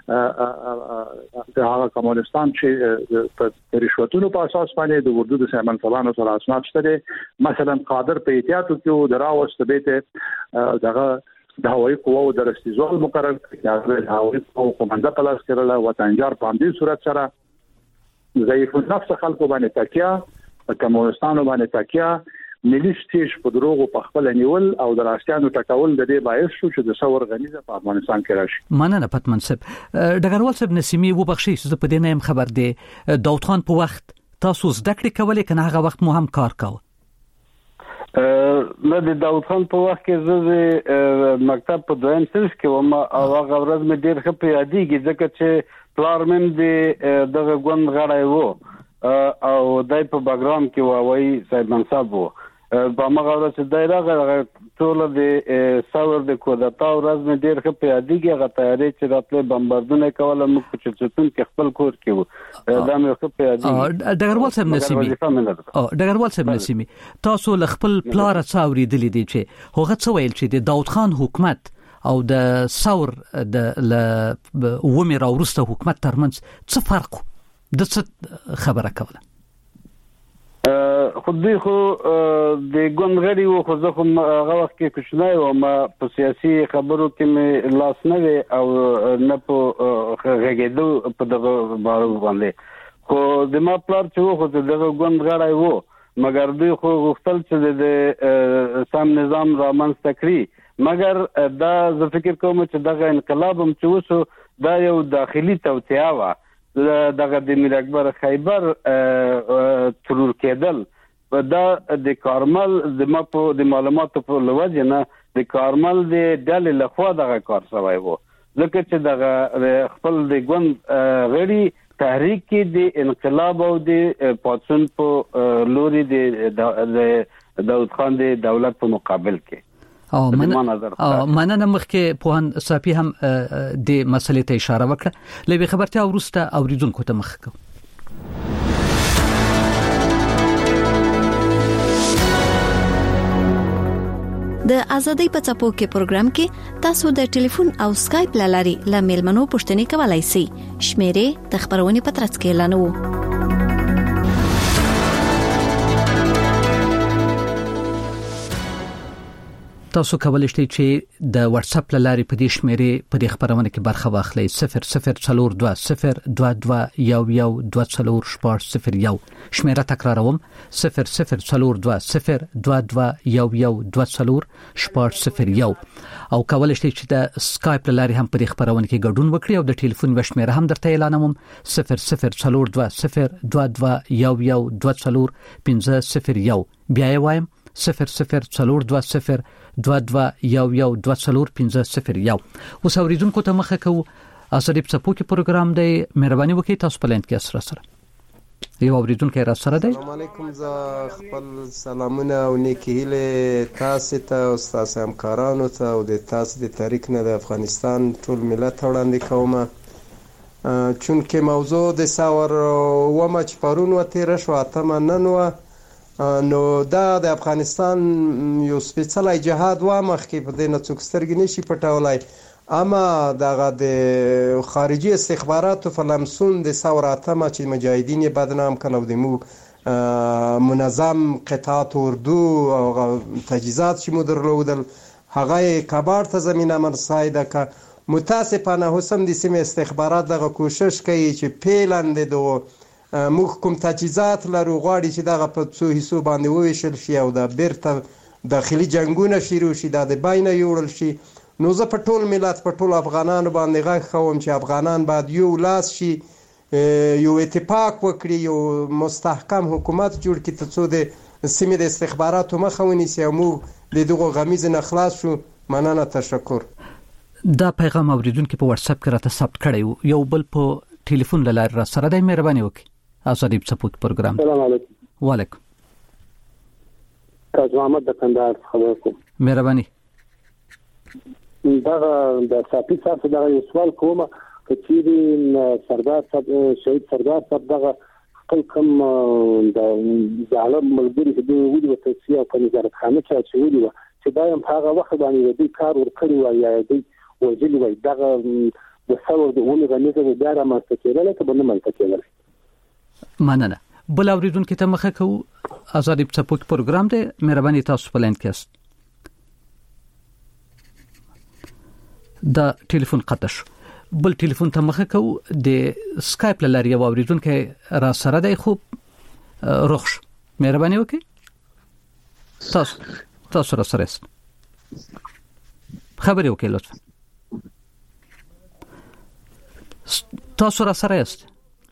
د هغه کمونستان چې په رشوتونو په اساس باندې د اردو د سیمن فلانو سره اسناد شته. مثلا قادر په احتیاط کې د راوست بیت دغه د هوایي قواو د رستیزول مقرر کړی، د هوایي قواو قومنده پلاس کړل وطنجار په دې صورت سره ضعیف النفس خلکو باندې تکیا په کمونستانو باندې تکیا ملي سټیج په دروغو په خپل نیول او د راستيانو ټکول د دې باعث شو چې د ثور غنیزه په افغانستان کې راشي. مننه پتمن صاحب. ډګروال صاحب نسیمي وبخشي چې په دې نه خبر دی داود خان په وخت تاسو زده کړې کولې کنه هغه وخت مو هم کار کاوه؟ نه د داود خان په وخت کې زه مکتب په دویم صنف کې وم او هغه ورځ مې ډېر ښه په یادېږي ځکه چې پلار مې دغه ګوند غړی و او دای په بګرام کې وایي صاحب منصب وو. په مغه ورځ دایره ټول د ثور د کودتا ورځ مې ډیر ښه په یادېږي هغه تیاری چې راتله بمباردونه کوله موږ په چتون کې خپل کور کې وو دا مې ښه په یادېږي. ډګروال صاحب نسیمي او ډګروال صاحب نسیمي تاسو ل خپل پلار څاوري دلی دي چې هغه څه ویل چې د داود خان حکومت او د ثور د ل ومه راورسته حکومت ترمنځ څه فرق د څه خبره کوله؟ خو دوی خو د ګوندغړي وو خو زه خو هغه وخت کې کوشنای و ما په سیاسي خبرو کې مې لاس نه وی او نه په غږېدو په دغه بارو باندې خو د ما پلار چې وو خو دغه ګوندغړی وو مګر دوی خو غوښتل چې د سم نظام رامنځته کړي مګر دا زه فکر کوم چې دغه انقلاب هم چې وسو دا یو داخلي توطئه و دغه د میر اکبر خیبر ترور کېدل دا د کارمل د مپو د معلوماتو په لوجه نه د کارمل د ډلې لخوا دغه کار شوی وو ځکه چې دغه خپل د ګوند غړي تحریک کې د انقلاب او د پاتسون په لوري د داود خان د دولت په مقابل کې او من او مننه مخکې پوهن صافي هم د مسلې ته اشاره وکړه لوي خبرته ورسته اوریدونکو ته مخ کو. د ازادۍ په چاپو کې پروګرام کې تاسو د ټلیفون او سکایپ لاري لامل منو پښتني کولای شئ شمیرې د خبرونې پترڅ کې اعلانوو. تاسو کولای شئ چې د واتس اپ لاري په دې شمیرې په دې خبرونه کې برخه واخلئ صفر صفر څلور دوه صفر دوه دوه یو یو دوه څلور شپږ صفر یو شمیره تکراروم صفر صفر څلور دوه صفر دوه دوه یو یو دوه څلور شپږ صفر یو او کولای شئ چې د سکایپ لاري هم په دې خبرونه کې ګډون وکړئ او د ټلیفون وشمیره هم درته اعلانوم صفر صفر څلور دوه صفر دوه دوه یو یو دوه څلور پنځه صفر یو بیا یې وایم صفر صفر څلور دوه صفر دوه دوه یو یو دوه څلور پنځه صفر یو. اوس اوریدونکو ته مخه کوو ازادي په څپو کې پروګرام دی مهرباني وکړئ تاسو په لند کې سره سره یو اوریدونکو را سره دی. السلام علیکم زه خپل سلامونه او نیکی هیله تاسو ته او تاسو همکارانو ته او د تاسو د تاریخ نه د افغانستان ټول ملت وړاندې کوم چون کې موضوع د ثور و ما چې پرون و تیر شو اتمه نن و نو دا د افغانستان یو سپیڅلی جهاد و مخکې په دې نه څوک سترګې نشي پټولای اما دغه د خارجي استخباراتو په لمسون د ثور اتمه چې مجاهدین یې بدنام کړل او د مو منظم قطعات اردو او تجهیزات چې مو درلودل هغه کبار ته زمینه مرسایده که متاسفانه حسن د سیمه استخبارات دغه کوشش کوي چې پیلند دغه موږ کوم تجهیزات لرو غواړي چې دغه په څو حصو باندې وویشل شي او د بیرته داخلي جنگونه شروع شي د بینه یوړل شي نو زه په ټول ملت په ټول افغانانو باندې غږ کوم چې افغانان باید یو لاس شي یو اتفاق وکړي یو مستحکم حکومت جوړ کړي ترڅو د سیمې د استخباراتو مخه ونیسي او موږ د دغه غمیز نه خلاص شو. مننه تشکر. دا پیغام اوریدونکو په واتس اپ کې راته ثبت کړی یو بل په ټلیفون لاره را سره دی مهرباني وکړئ ازادي په څپو کې پروګرام. السلام علیکم. وعلیکم. تاسو محمد د کندهار خبر کوم. مهرباني. دا د صافي صاحب دا یو سوال کوم چې سردار صاحب شهید سردار صاحب دغه خپل کوم د عالم ملګری د ویډیو تصویر په نظر خانه چې ویډیو چې دا هم هغه وخت باندې د کار ورکړی و یا د وجلی وای دغه د ثور د ونې غنیزه د بیا رامنځته کېدل ته باندې منځته کېدل. مننه. بل اوریدونکو ته مخه کوو ازادي په څپو کې پروګرام دی مهرباني تاسو په لند کې است دا ټلیفون قطع شو. بل ټلیفون ته مخه کوو د سکایپ لاري او اوریدونکو را سره دی خو رخص مهرباني وکړئ تاسو تاسو را سره است خبرې وکړئ لطفا تاسو را سره است.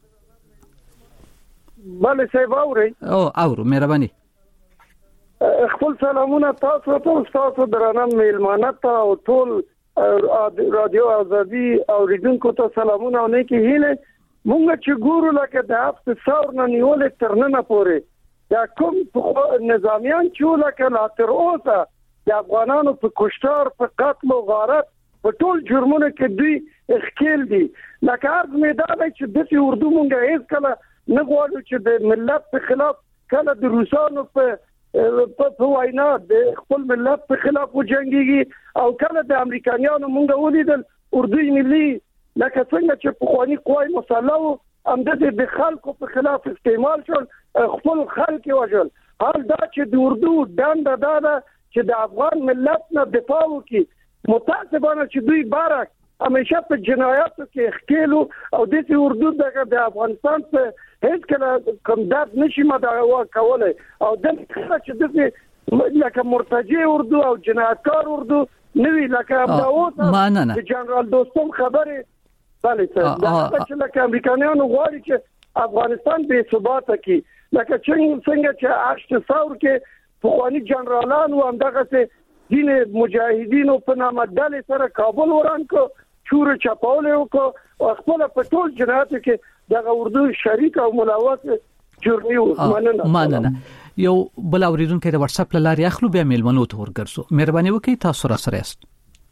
بله صاحب اورئ او اورو مهرباني خپل سلامونه تاسو ته تاسو درانه میلمانه ته او ټول رادیو ازادي اوریدونکو ته سلامونه او نیکی هیله مونږ چې ګورو لکه د هفت ثور نه نیولې تر ننه پورې دا کوم نظامیان چې لکه لا تر اوسه د افغانانو په کشتار په قتل او غارت په ټول جرمونو کې دوی اخکیل دي لکه عرض مې دا دی چې د اردو مونږه هیڅ کله نه غواړو چې د ملت په خلاف کله د روسانو په په وینا د خپل ملت په خلاف وجنګيږي او کله د امریکایانو مونږ ولیدل اردو ملي لکه څنګه چې په خواني قوای مسلحو هم د خلکو په خلاف استعمال شول خپل خلک وژل حال دا چې د اردو دنده دا ده چې د افغان ملت نه دفاع وکړي متاسفانه چې دوی بارک همیشه په جنایاتو کې اخکیلو او د اردو دغه د افغانستان په هیڅ کله کوم درد نشي مدعوا کولای او د چې د لکه مرتجع اردو او جنایتکار اردو نوی لکه ابداوت د جنرال دوستم خبره بله دا چې لکه امریکایانو غواړي چې افغانستان بې ثباته کړي لکه څنګه چې هشت ثور کې فوقانی جنرالان و هم دغه دین مجاهدین په نامه ډلې سره کابل وران کو چور چپاول وکړو او خپل په ټول جنایاتو کې دغه اردو شریک او ملوث جرمي و مننه مننه یو بل اوریدونکو د واتس اپ لاري اخلو بیا میلمنو ته ورګرځو مهرباني وکړئ تاسو را سره یاست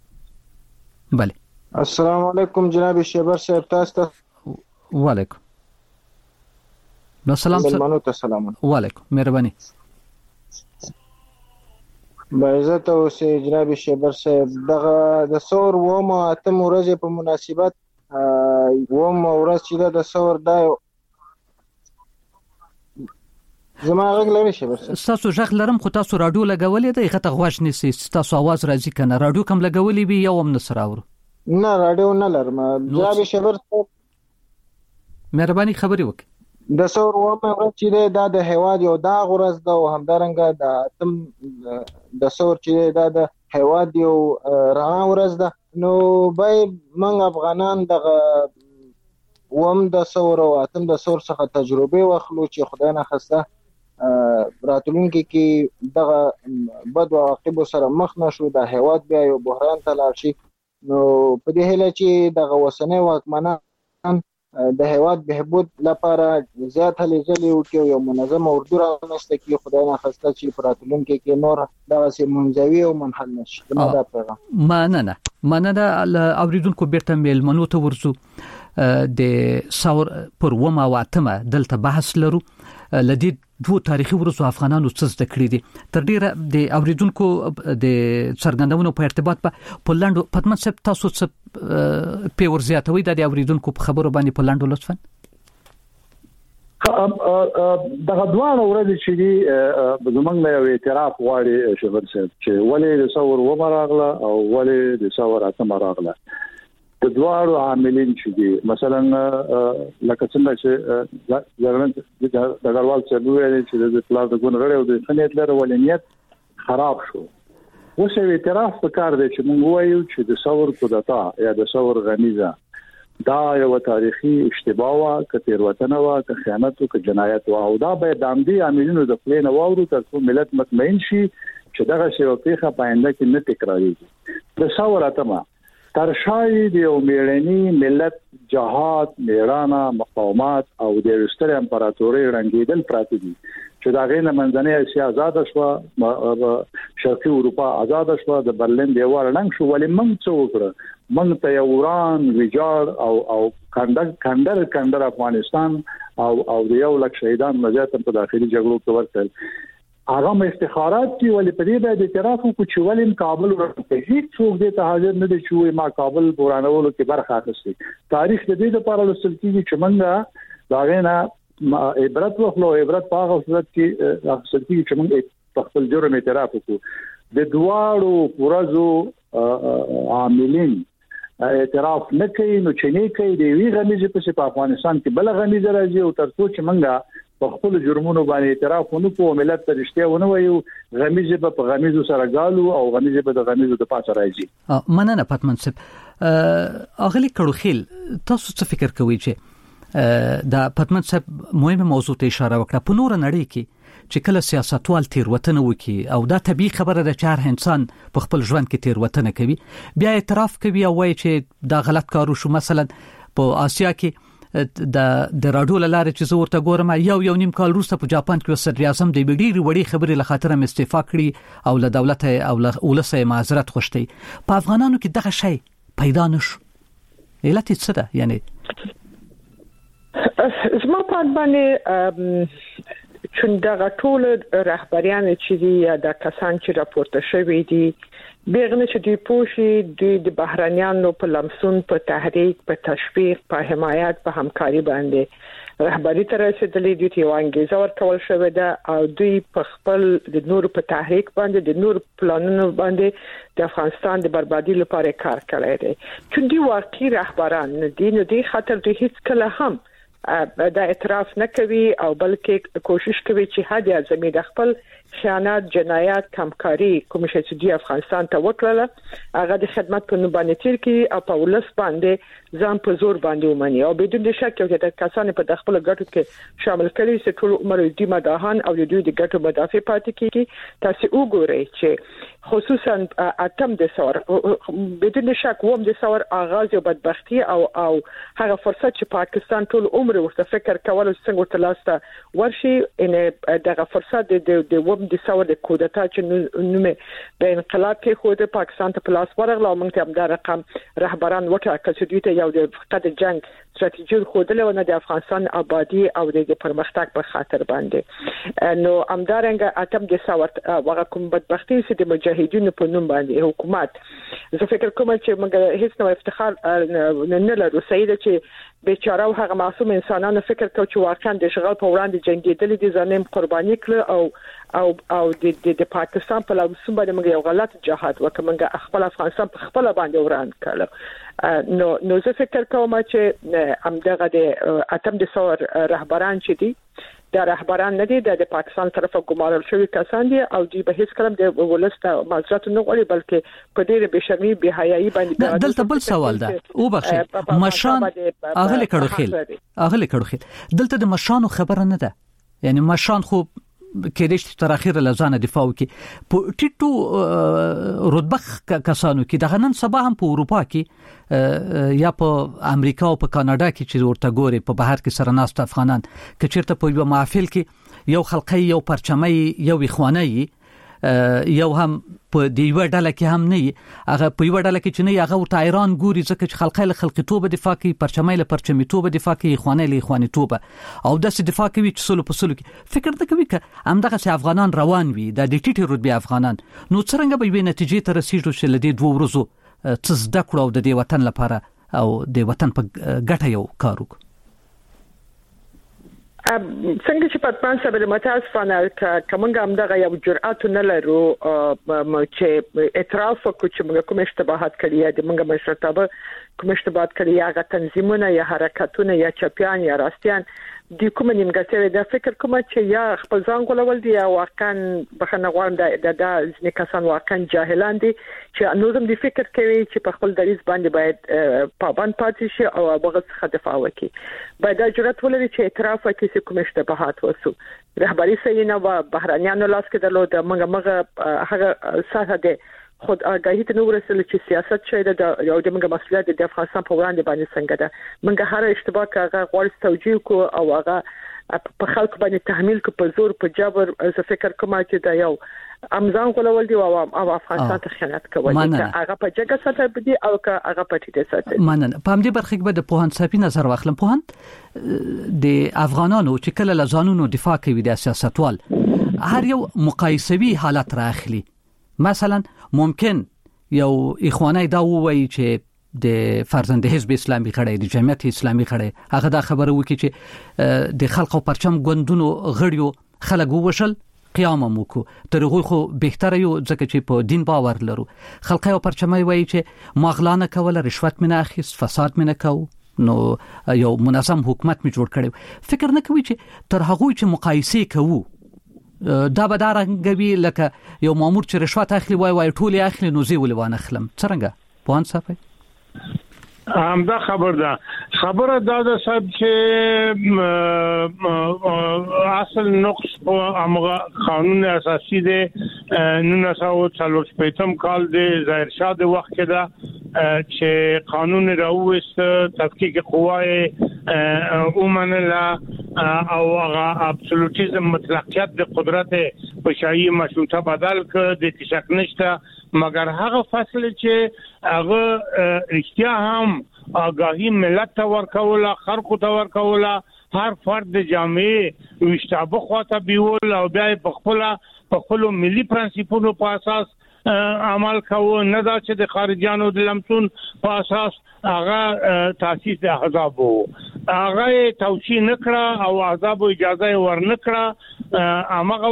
بله السلام علیکم جناب شیبر صاحب تاسو وعلیکم السلام میلمنو ته سلام وعلیکم مهرباني بعزت او سي جناب شیبر صاحب دغه د ثور و ما اتم ورځ په مناسبت و ما ورځ چې د ثور دا زما غږ لري شیبر صاحب تاسو ژغ لرم خو تاسو رادیو لګولې ده غته غواړ نسی تاسو आवाज راځي کنه رادیو کم لګولې به یو هم نسر اورو نه رادیو نه لرم جناب شیبر صاحب مهرباني خبري وکړئ د ثور و ما ورځ چې دا د هیواد یو دا غرض ده او همدارنګه د اتم د ثور چې دا د هیواد یو رڼا ورځ ده نو به موږ افغانان دغه وم د ثور او اتم د ثور څخه تجربه واخلو چې خدای نه خسته راتلونکي کې دغه بد عواقب سره مخ نشو د هیواد بیا یو بحران ته لاړ شي نو په دې هیله چې دغه وسنۍ واکمنان د هیواد بهبود لپاره زیات هلې ځلې وکړي یو منظم اردو رامنځته کړي خدای نه خسته چې په راتلونکي کې نور دغسې منزوي او منحل نشي زما دا پیغام مننه مننه اوریدونکو بیرته میلمنو ته ورځو د ثور پر ومه او اتمه دلته بحث لرو لدې دوه تاریخي ورځو افغانانو څه زده کړي دي تر ډیره د اوریدونکو د څرګندونو په ارتباط په لاندو پدمن صاحب تاسو څه په ورزياتوي د اوریدونکو په خبرو باندې په لاندو لطفا دغه دوه ورځې چې دي زمونږ له یو اعتراف غواړي شبر صاحب چې ولې د ثور و راغله او ولې د ثور اتم راغله د دوه عاملین چې دي مثلا لکه څنګه چې ځرنن د غړوال چې دوی چې د پلاس د ګون غړي او د خنیت لري ولنیت خراب شو اوس یو اعتراف وکړ دی چې موږ وایو چې د ثور کودتا یا د ثور غمیزه دا یو تاریخي اشتباه وا ک تیروتنه وا ک خیانت او ک جنایت وا او دا به د عمدي عاملینو د پلین واورو ترڅو ملت مطمئن شي چې دغه شی او پیخه پاینده کې نه تکرارېږي د ثور اتمه ترشای دی او میړنی ملت جهاد میړانه مقاومت او د رستر امپراتوري رنګیدل پراته دي چې دا غینه منځنۍ اسیا آزاد شو شرقي اروپا آزاد شو د برلین دیوال رنګ شو ولې موږ څه وکړه موږ ته یوران ویجاړ او او کندر کندر کندر افغانستان او او یو لک شهیدان مزه په داخلي جګړو کې ورته هغه استخارات کی ولې په دې باندې اعتراف وکړو چې ولې کابل ورته هیڅ څوک دې ته حاضر نه دي چې ما کابل پورانولو کې برخه اخیستي تاریخ دې لپاره لوستل کیږي چې موږ دا غینه عبرت واخلو عبرت په هغه صورت کې اخیستل کیږي چې موږ خپل جرم اعتراف وکړو د دواړو ورځو عاملین اعتراف نه کوي نو چې نه کوي د وی غمیزه په افغانستان کې بل غمیزه راځي او ترڅو چې موږ په خپل جرمونو باندې اعتراف ونکو ملت ته رښتیا ونه وایو غمیزه په غمیزو سره غالو او غمیزه په د غمیزو د پاسه راځي مننه پاتمن صاحب اغلی کړو خیل تاسو څه فکر کوئ چې دا پاتمن صاحب مهمه موضوع ته اشاره وکړه په نور نړۍ کې چې کله سیاستوال تیروتنه وکي او دا طبيعي خبره ده چې هر انسان په خپل ژوند کې تیروتنه کوي بیا اعتراف کوي او وایي چې دا غلط کارو شو مثلا په آسیا کې د د راډیو لاره چې زه ورته ګورم یو یو نیم کال وروسته په جاپان کې صدر اعظم د ویډیو وړي خبرې له خاطر هم استعفا کړي او له دولت او له ولسه معذرت غوښتي. په افغانانو کې دغه شی پیدا نشو. علت څه ده؟ یعنی زما په باندې چون دغه ټول رهبریان چې دي یا د کسان چې راپورته شوی دي بیغنه چې دی پوشي د بهرانيانو په لمسون په تحریک په تشویق په حمایت په همکاري باندې رهبری تر رسیدلې دي چې وانګیزه ورکول شوی ده او دوی په خپل د نور په تحریک باندې د نور پلانونو باندې د افغانستان د بربادي لپاره کار کړی دی. چې دی واقعي رهبران دي نو دی خاطر دوی هیڅ کله هم دا اعتراف نه کوي او بلکې کوشش کوي چې هدي اعظمي د خپل خیانت جنایات کمکاري کوم شي چې د افغانستان ته وکړه هغه د خدمت په نوبانه تیر کې او په ولس باندې ځان په زور باندې ومني او بدون شک یو د کسانو په داخله ګټو کې شامل کړي چې ټول عمر دې مداهان او د دوی د ګټو مدافع پاتې کیږي. تاسو وګورئ چې خصوصا اتم د ثور بدون شک ووم د ثور آغاز او بدبختی او او هغه فرصت چې پاکستان ټول عمر ورته فکر کول څنګه تلاسته ورشي ان دغه فرصت د د ووم د ثور د کودتا چې نومه د انقلاب کې خو د پاکستان ته پلاس ورغله او موږ ته هم دا رقم رهبران وټاکل چې دوی ته یو د فقط جنگ ستراتیژي خوده ونه د افغانستان آبادی او د پرمختګ په خاطر باندې نو امدارنګ اتم د ثور وغه کوم بدبختی چې د مجاهدینو په نوم باندې حکومت زه فکر کوم چې موږ هیڅ نو افتخار نه لرو سیده چې بیچاره او هغه معصوم انسانانو فکر کوي چې واقعا د شغل په وړاندې جنگیدل دي ځانیم قرباني کړ او او او د د پاکستان په لور سم باندې موږ یو غلط جهاد وکړو خپل افغانستان په خپل باندې وران کړ نو نو زه فکر کوم چې همدغه د اتم د ثور رهبران چې دي د رهبران نه دي د پاکستان طرفه ګمارل شوی کسان دي او دوی به هیڅ کلم د ولست معذرت نه غواړي بلکې په ډېر بشرمي بے حیايي باندې دلته بل سوال ده او بخښي مشان اغله کړو خیل اغله کړو خیل دلته د مشانو خبره نه ده یعنی مشان خو کې د تر اخیره لزانه دفاع وکي په ټیټو رتبه کسانو کې د غنن سبا هم په اروپا کې یا په امریکا او په کاناډا کې چې ورته ګوري په بهر کې سره ناست افغانان کې چیرته په یو محفل کې یو خلقي یو پرچمي یو اخواني یو هم په دیوه ډله کې هم نه هغه په یو ډله کې چې نه هغه ورته ایران ګوري ځکه چې خلقي له خلقي توبه دفاع کوي پرچمي له پرچمي توبه دفاع کوي اخواني له اخواني توبه او داسې دفاع کوي چې سلو په سلو کې فکر ته کوي چې همدغه سي افغانان روان وي د ډیټي رتبه افغانان نو څنګه به وي نتیجې ته رسیدو چې لدی دوه ورځو څه زده کړو د دې وطن لپاره او د وطن په ګټه یو کار وکړو څنګه چې پاتمان سره متاسفانه کومه هم دغه یو جرأت نه لرو چې اعتراف وکړو چې موږ کوم اشتباهات کړی دي موږ مشرتابه کوم اشتباهات کړی یا تنظیمونه یا حرکتونه یا چپیان یا راستیان د کوم نیمګړتیا د فکر کوم چې یا خپل ځان غولول دي یا واقعا بخنه غواړم د د ځنې کسان واقعا جاهلان دي چې نورم د فکر کوي چې په خپل دریز باندې باید پابند پاتې شي او هغه څخه دفاع وکړي باید جرأت ولري چې اعتراف وکړي چې کوم اشتباهات وسو رهبری سینه و بهرانيانو لاس کې درلود موږ موږ هغه ساده ده خود آگاهی ته نو ورسېل چې سیاست شوی د یو د موږ مسؤلیت د افغانستان په وړاندې باندې څنګه ده موږ هر اشتباه کاغه غوړ توجیه کو او هغه په خلکو باندې تحمیل کو په زور په جبر زه فکر کوم چې دا یو امزان غولول دی او افغانستان ته خیانت کوي هغه په جګه سره بدی او هغه په ټیټه سره مننه په همدې برخه کې د پوهان صافي نظر واخلم پوهان د افغانانو چې کله لزانونو دفاع کوي د سیاستوال هر یو مقایسوي حالت راخلي مثلا ممکن یو اخوانی دا وایي چې د فرزند حزب اسلامي خړې د جمعیت اسلامي خړې هغه دا خبره وکړي چې د خلکو پرچم ګوندونو غړیو خلک ووشل قیام موکو تر هغه خو بهتره یو ځکه چې په دین باور لرو خلک یو پرچمي وایي چې ماغلانه کوله رشوت منه اخیست فساد منه کو نو یو منظم حکومت می جوړ کړي فکر نه کوي چې تر هغه چې مقایسه کوو دا به دارنګوي لکه یو مامور چې رشوت اخلي وای وای ټول اخلي نو زی ولوان اخلم څنګه پوهان صافي همدا خبر ده خبره دا ده صاحب چې اصل نقص په امغه قانون اساسي ده نولس سوه څلور شپږم کال د ظاهر شاه د وخت کې ده چې قانون راوست تفکیک قوای ومنله او هغه ابسولوټیزم مطلقیت د قدرت په شایي مشروطه بدل کړ د شک نشته مګر هغه فصل چې هغه اختیار هم آگاهی ملت ته ورکوله خلکو ته ورکوله هر فرد د جامعې وشتابه خواته بیول او بیا په خپل په خپل ملي پرنسپونو په اساس عمل کوو نه دا چې د خارجيانو د لمسون په اساس هغه تاسیس د احزاب وو هغه توصیه نکړه او احزاب اجازه ورنکړه هغه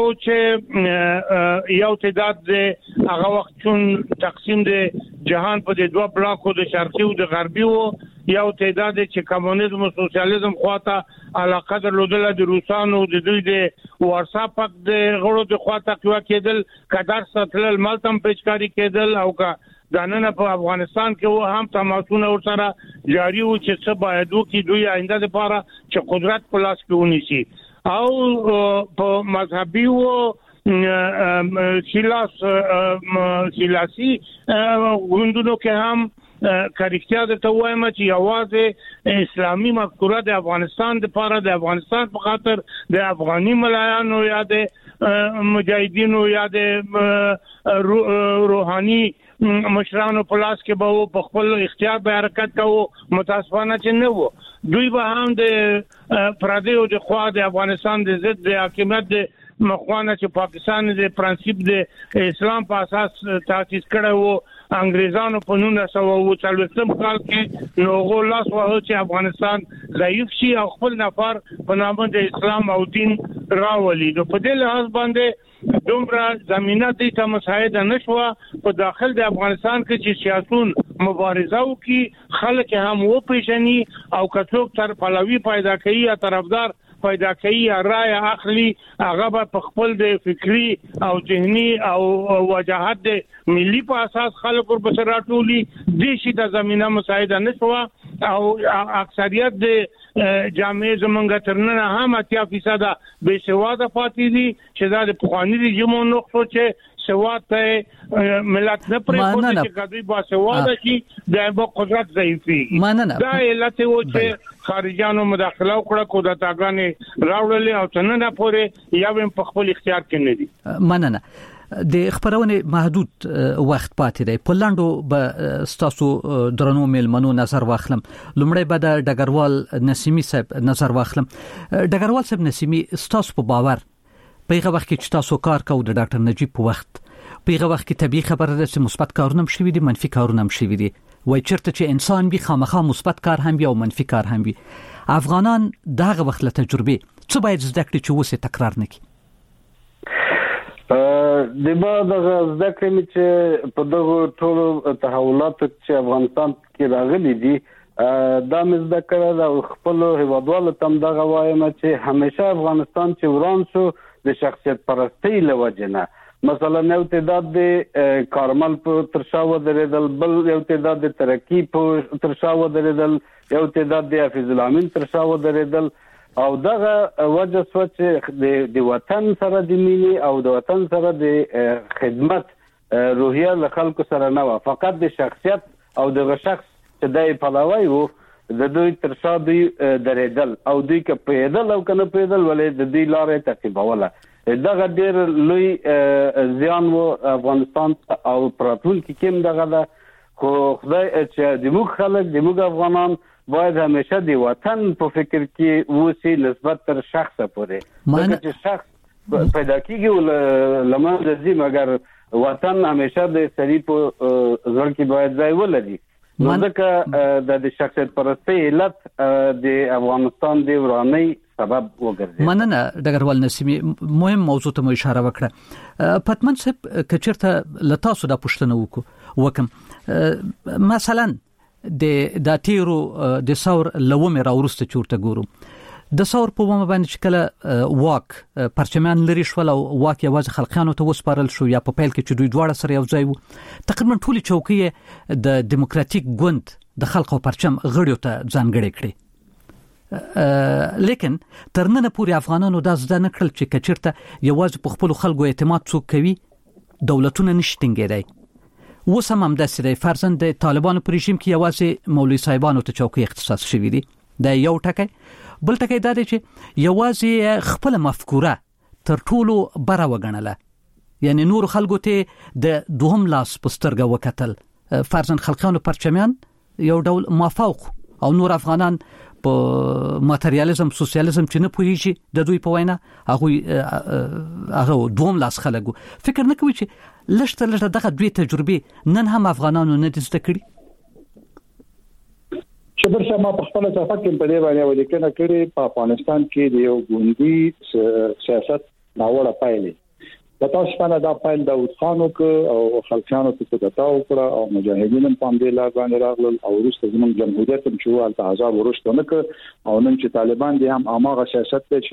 چې یو تعداد د هغه وخت چون تقسیم د جهان په د دوه بلاکو د شرقي او د غربي وو یو تعداد چې کمونیزم او سوسیالیزم خواته علاقه درلودله د روسانو د دوی د وارسا پک د غړو د خواته قوا کېدل قدر ستل ملتم پېچکاری کېدل او کا داننه په افغانستان کې و هم تماسونه ور سره جاری و چې څه باید وکړي دوی آینده لپاره چې قدرت په لاس کې ونیسي او په مذهبي او سیلاس سیلاسي غوندونو کې هم کاریکټیا د تووایم چې یوازې اسلامي مفکوره د افغانستان لپاره د افغانستان په خاطر د افغاني ملایانو یا د مجاهدینو یا د روحاني مشرانو په لاس کې به په خپل اختیار به حرکت کوو متاسفانه چې نه وو دوی به هم د پردیو د خوا د افغانستان د ضد د حکومت د مخوانه چې پاکستان د پرنسپ د اسلام په اساس تاسیس کړو وو انګريزانو په نولس سوه اوه څلوېښتم کال کې نو غولاس وه چې افغانستان ضعیف شي او خپل نفر په نامه د اسلام او دین راولي نو په دې لحاظ باندې دومره زمينه دې ته مساعده نشوه په داخل د افغانستان کې چې سیاسون مبارزه وکي خلک هم و پیژني او کڅوک تر پلوي پیدا کوي یا طرفدار پیدا کوي رائے اخلي هغه په خپل د فکری او ذهني او وجاهت د ملي په اساس خلکو پر راټولي د شي د زمينه مساعده نشوه او اکثریت د جامعه زمونږ ترنه هم اتیا فیصد به سواده پاتې دي چې دا د پخوانی رژیم نو چې سواد ته ملت نه پرې کوي چې کدی با سواده شي د قدرت ضعیفي دا علت و چې خارجيانو مداخله وکړه کو د تاګانې راوړلې او څنګه نه پورې یا په خپل اختیار کې نه دي مننه د خبرونه محدود وخت پاتې دی په لاندو به ستاسو درنو ملمنو نظر واخلم لمړی به د ډګروال نسیمی صاحب نظر واخلم ډګروال صاحب نسیمی ستاسو په باور په هغه وخت کې چې تاسو کار کوو د ډاکټر نجیب په وخت په هغه وخت کې طبيعي خبره ده چې مثبت کارونه هم شوي دي منفي کارونه هم شوي دي وای چرته چې انسان به خامخا مثبت کار هم وي او منفي کار هم وي افغانان دغه وخت له تجربه څه باید زده کړي چې وسه تکرار نه کړي د ما دغه زده کړم چې په دغه ټولو تحولاتو چې افغانستان کې راغلي دي دا مزده کړل او خپل هیوادوالو تم دغه وایم چې همیشه افغانستان چې وران شو د شخصیت پرستی لوجنه مثلا یو تعداد د کارمل په ترشاو درېدل بل یو تعداد د ترقی په ترشاو درېدل یو تعداد د حفیظ الامین ترشاو درېدل او دغه وجه سوچ د وطن سره د مینې او د وطن سره د خدمت روحیه له خلکو سره نه و فقط د شخصیت او د شخص چې د پلاوی وو د دوی ترشا دوی درېدل او دوی که پیدل او کنه پیدل ولې د دوی لارې تعقیبوله دغه ډېر لوی زیان وو افغانستان او پراتول کې کوم دغه ده خو خدای چې د موږ خلک د موږ افغانان باید همیشه د وطن په فکر کې وسی نسبت تر شخصه پورې مګر چې شخص پیدا کیږي لمن ځي مګر وطن همیشه د سړي په ځل کې باید ځای ولري نو ځکه د شخصیت پرستی علت د افغانستان د ورانۍ سبب وګرځي مننه ډګروال نسیمی مهم موضوع ته اشاره وکړه پتمن صاحب کچرته لتاسو د پښتنو وکم وکم مثلا د د تیرو د ثور لومه راورسته چورته ګورو د ثور په ومه باندې شکل واک پرچمان لري شول او واک یوازې خلقانو ته وسپارل شو یا په پیل کې چې دوی دواړه سره یو ځای وو تقریبا ټولي چوکۍ د دیموکراتیک ګوند د خلقو پرچم غړیو ته ځانګړي کړي لیکن ترننه پوری افغانانو دا زده نکړل چې کچرته یوازې په خپل خلکو اعتماد څوک کوي دولتونه نشټینګي وسم هم د سری فرزند طالبانو پر رژیم کې یوازې مولوی صاحبانو ته چوکۍ اختصاص شوی دي د یو ټکی. بل ټکی دا دی چې یوازې خپل مفکوره تر ټولو بره وګڼله، یعنی نور خلکو ته د دوهم لاس پسترګه وکتل. فرضاً خلقانو پرچمیان یو ډول مافوق او نور افغانان په ماتریالیزم سوسیالیزم چې نه پوهیږي د دوی په وینا هغه هغه دوم لاس خلکو فکر نه کوي چې لشته لشته دغه دوی تجربه نن هم افغانانو نه دي زده کړي. چې برشه ما په خپل صفحه کې په دې باندې ولیکنه کړې په افغانستان کې د یو ګوندي سیاست ناوړه پایلې د تاسو په دا پایل د وڅخانو ک او خلکانو ته کتاو کړه او مجاهدین په دې لار باندې راغلل او وروسته زموږ جمهوریت هم شو ال تعذاب ورسته نه ک او نن چې طالبان دي هم اماغه سیاست ته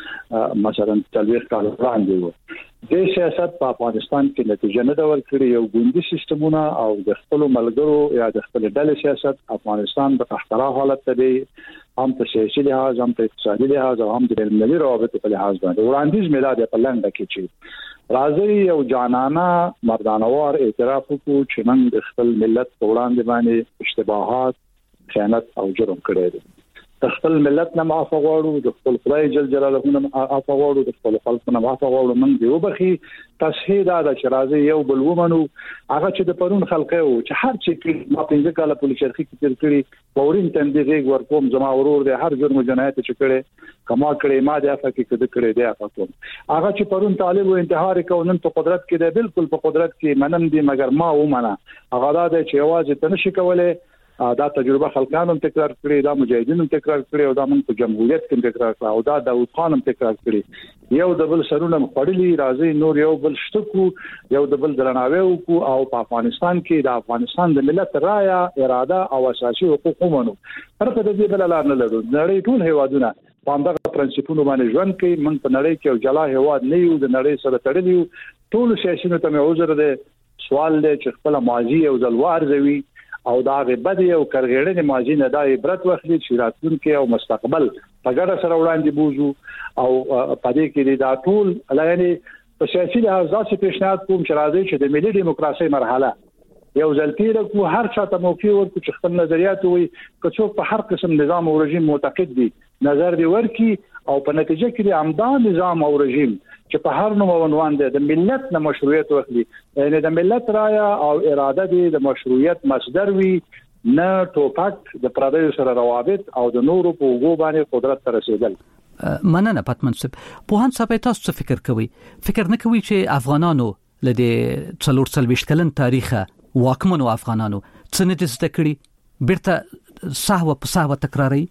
چې مثلا تلويخ کال وړاندې وو د سیاست په افغانستان کې نتیجه نه ډول کړی. یو ګوندي سیستمونه او د خپل ملګرو یا د خپل ډلې سیاست افغانستان په اختراع حالت ته دی، هم په سیاسي لحاظ هم په اقتصادي لحاظ او هم د ملي روابطو په لحاظ باندې وړاندیز میلاد په لنډه کې چې راځي یو جانانه مردانوار اعتراف وکړو چې موږ د خپل ملت په وړاندې باندې اشتباهات، خیانت او جرم کړی دی. د خپل ملت نه معافي غواړو، د خپل خدای جل جلاله نه معافي غواړو، د خپل خلکو نه معافي غواړو. موږ دی وبخي تصحیح دا د شرازي یو بل ومنو هغه چې د پرون خلقه او چې هر چې ما پنځه کاله پولیس شرخي کې تیر کړی فورین تندې ورکوم زما ورور دی هر جرم جنایت چې کړي کما کړي ما د افکه کې د کړي دی افکه هغه چې پرون طالب او انتحار کوي په قدرت کې دی بالکل په قدرت کې منم دي مګر ما ومنه هغه دا چې आवाज ته نشي کولای. دا تجربه خلکانو تکرار کړی، دا مجاهدینو تکرار کړی او دا موږ په جمهوریت کې تکرار کړو او دا داوود خان هم تکرار کړی. یو د بل سرونه مخړلې راځي نور یو بل شتکو یو د بل درناوی وکړو او په افغانستان کې د افغانستان د ملت رایا اراده او اساسي حقوق ومنو. هر په دې بل لار نه لرو. نړۍ ټول هیوادونه په همدغه پرنسپونو باندې ژوند کوي. موږ په نړۍ کې یو جلا هیواد نه یو، د نړۍ سره تړلي یو. ټول سیاسيونو ته مې عذر ده، سوال دی چې خپل ماضي او ځلوار زوي او دا غبدي او کرغړې ماضي نه دا عبرت واخلي چې راتلونکي او مستقبل په ګډه سره وړاندې بوزو او په دې کې دا ټول یعنی په سیاسي لحاظ داسې پیشنهاد کوم چې راځي چې د ملي دیموکراسي مرحله یو ځل تیر کو هر چاته موقع ورکو چې خپل نظریات وي که څوک په هر قسم نظام او رژیم معتقد دي نظر دی ورکی او په نتیجه کې امدان نظام او رژیم چې په هر نوم عنوان دی د ملت نه مشروعیت واخلي، یعنی د ملت رایا او اراده دی د مشروعیت مصدر وي، نه ټوپک د پردیو سره روابط او د نورو په وګو باندې قدرت ته رسیدل. مننه پاتمن صاحب. په هان صاحب تاسو څه فکر کوي؟ فکر نه کوي چې افغانانو لدی څلور څلويشت کلن تاریخه واکمنو افغانانو څه نه دي زده کړي بیرته صحوه په صحوه تکراري؟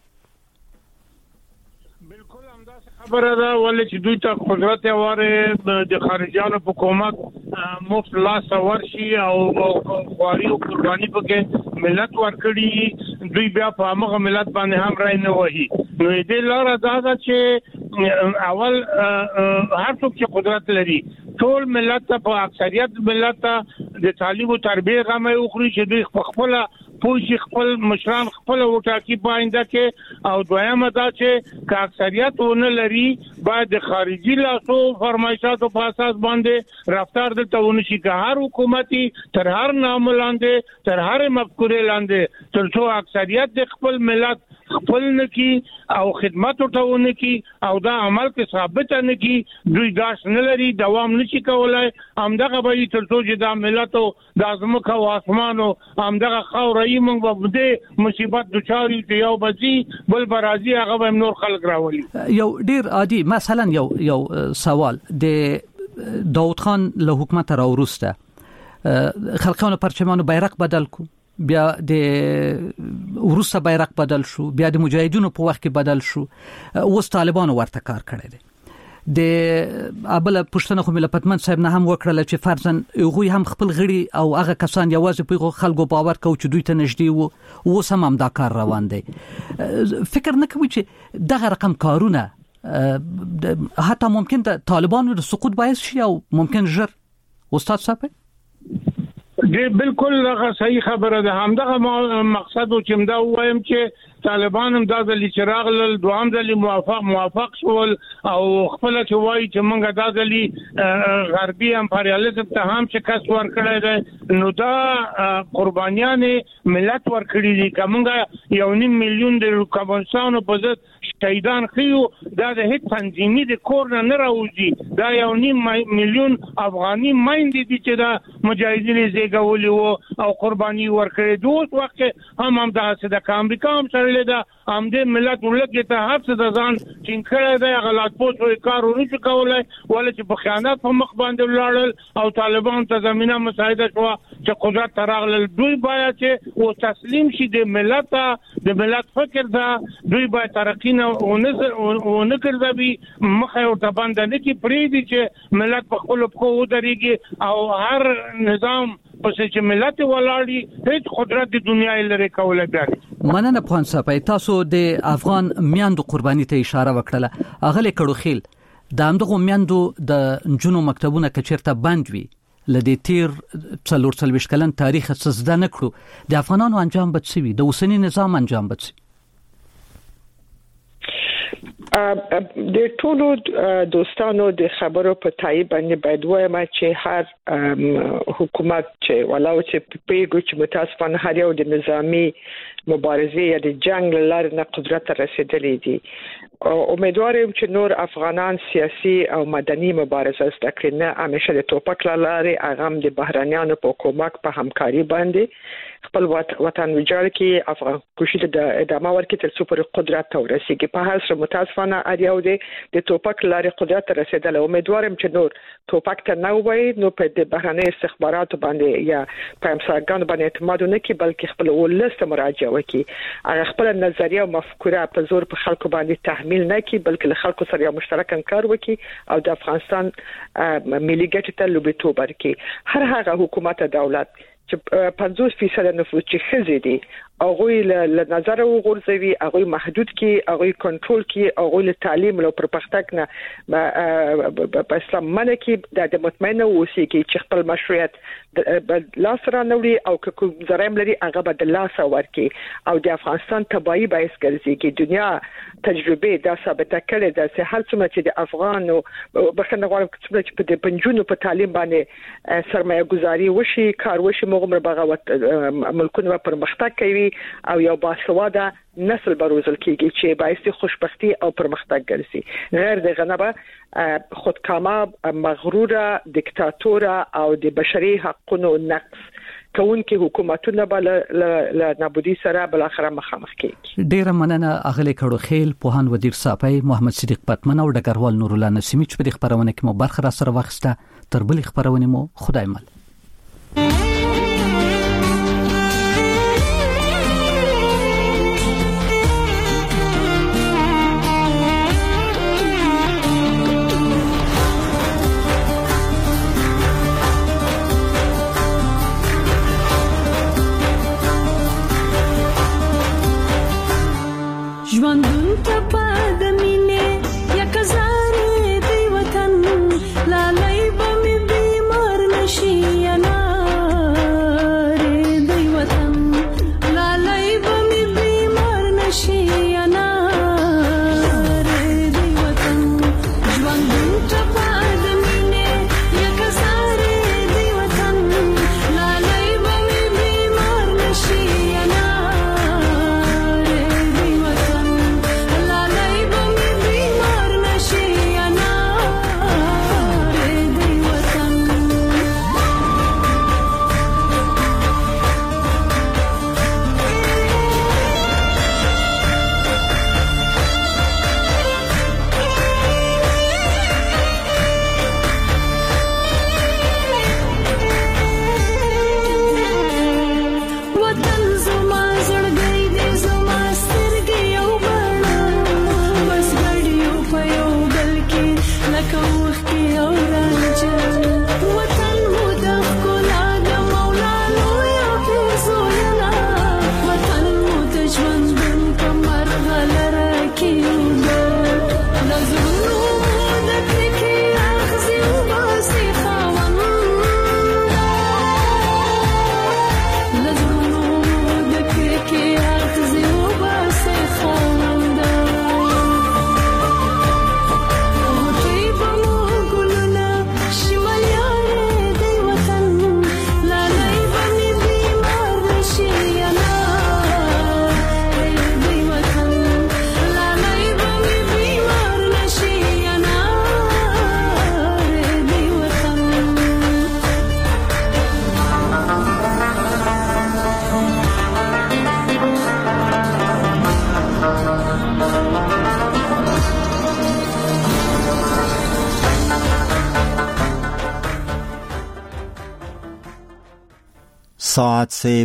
خبره ده ولې چې دوی ته قدرت واره د خارجيانو په کومک مفت لاس ورشي او خواري او قرباني پکې ملت ورکړي، دوی بیا په هغه ملت باندې هم راي نه وهي. نو دې لاره دا ده چې اول هر څوک چې قدرت لري ټول ملت په اکثریت ملت د تعلیم او تربیه غمه وخوري چې دوی خپل پوجي خپل مشران خپل وټاکی پاینده کې او دویمه دا چې که اکثریت ونه لري باید خارجي لاسو فرمایشاتو په اساس باندې رفتار د تاونه شي که هر حکومتي تر هر نام لاندې تر هر مفکوره لاندې تر څو اکثریت د خپل ملت خپل نکی او خدمت ورته نکی او دا عمل کې ثابت نه کی دوی داش نه لري دوام نشي کولای همدغه به تر څو چې دا ملت او د ازمکه او اسمانو همدغه خوري موږ په دې مصیبت دوچاري ته یو بزي بل برازي هغه به نور خلک راولي. یو ډیر عادي مثلا یو یو سوال د داوود خان له حکومت را ورسته خلقانو پرچمانو بیرق بدل کو بیا د وروسته بیرق بدل شو بیا د مجاهدینو په وخت کې بدل شو اوس طالبانو ورته کار کړی دی. د ابل پښتنه خو ملپتمن صاحب نه هم وکړل چې فرضاً هغه هم خپل غړي او هغه کسان یوازې په خلکو باور کوي چې دوی ته نږدې وو اوس هم دا کار روان دی. فکر نه کوي چې دغه رقم کارونه حتی ممکن د طالبانو د سقوط باعث شي او ممکن ژر استاد صاحب دې بالکل هغه صحیح خبره ده. همدغه مقصد چې مدا وایم چې طالبان هم دا ځل چې راغلل دوام ځل موافق موافق شول او خپل چې وایي چې موږ دا ځل غربي امپریالیزم ته هم چې کس ورکړی دی نو دا قربانیان ملت ورکړي دي. کومه یو نیم میلیون د کمونستانو په ضد شهیدان خيو دا د هیڅ تنظیمي د کور نه راوځي. دا یو نیم میلیون افغاني مایندې دي چې دا مجاهدین زیږولي وو او قرباني ورکړي. دوه وخت هم هم د صدق امریکا هم سره لیدا هم د ملت ولګي ته هر څه د ځان چې کړه د غلط پوسټ کار ورته کولای ولې چې په خیانت په مخ باندې لاړل او طالبان ته زمينه مساعده شو چې قدرت تراغل. دوی باید چې او تسلیم شي د ملت د ملت فکر دا دوی باید ترقی نه او نه کړځي مخه او ته باندې نه کی پری دي چې ملت په خپل په ودرېږي او هر نظام پس چې ملت ولاړی هیڅ قدرت د دنیا لري کولای بیا. مننه پوهان صاحب. تاسو د افغان میاندو قرباني ته اشاره وکړه. اغله کړو خیل د همدغه میاندو د جنو مکتبونه کچیرته بند وي لدې تیر څلور څلويش کلن تاریخ څه زده نه کړو د افغانانو انجام بد شي د اوسنی نظام انجام بد شي. د ټولو دوستانو د خبرو په تای باندې باید وایم چې هر حکومت چې ولاو چې پیګو چې متاسفانه هر یو د نظامی مبارزه یا د جنگ لاره نه قدرت رسیدلې دي. امیدوارم چې نور افغانان سیاسي او مدني مبارزه زده کړي نه همیشه د توپک لاره اغم د بهرانيانو په کومک په همکاري باندې خپل وطن ویجاړ کې افغان کوشش د ادامه ورکړي تر څو پر قدرت ته ورسیږي. په هر څه متاسفانه اړیاو دي د توپک لاره قدرت ته رسیدل. امیدوارم چې نور توپک ته نه وای نو په د بهراني استخباراتو باندې یا په امساګانو باندې اعتماد نه کوي بلکې خپل ولست مراجعه وکړي. هغه خپل نظریه او مفکوره په زور په خلکو باندې تحمیل نه کوي بلکې له خلکو سره یو مشترک کار وکړي او د افغانستان ملي ګټې ته لوبېتوب ورکړي. هر هغه حکومت دولت چې پنځوس فیصد نفوس چې خزي دي هغه له نظر وګورځوي هغه محدود کی هغه کنټرول کی هغه له تعلیم او پرمختګ نه په اسلام منه کې د مطمئنه اوسي کې چې خپل مشروعیت لاس را نوړي او کوم زرایم لري هغه به د لاس ورکي او د افغانستان تبعی باعث ګرځي کې دنیا تجربه دا ثابته کړې ده چې هر څومره چې د افغانو بخنه غواړم چې په د پنځونو په تعلیم باندې سرمایه گذاري وشي کار وشي موږ بغاوت ملکونه پرمختګ کوي او یو باسواده نسل بروزل کیږي چې باعث خوشبختی او پرمختګ ګرځي. غیر دغه نه به خودکامه مغروره دیکتاتوره او د بشري حقوقو نقض کوونکې حکومتونه بل له نابودي سره بل اخره مخامخ کیږي. ډیره مننه اغلی کړو خیل پوهان ودیر صاحب محمد صدیق پتمن او ډګروال نور الله نسیمی چې په خبرونه کې مو برخه را سره واخسته. تر بل خبرونه مو خدای مل. ژوندون ته پد مینه یا کزارې دی وطن لالای به می بیمار نشي انا सात से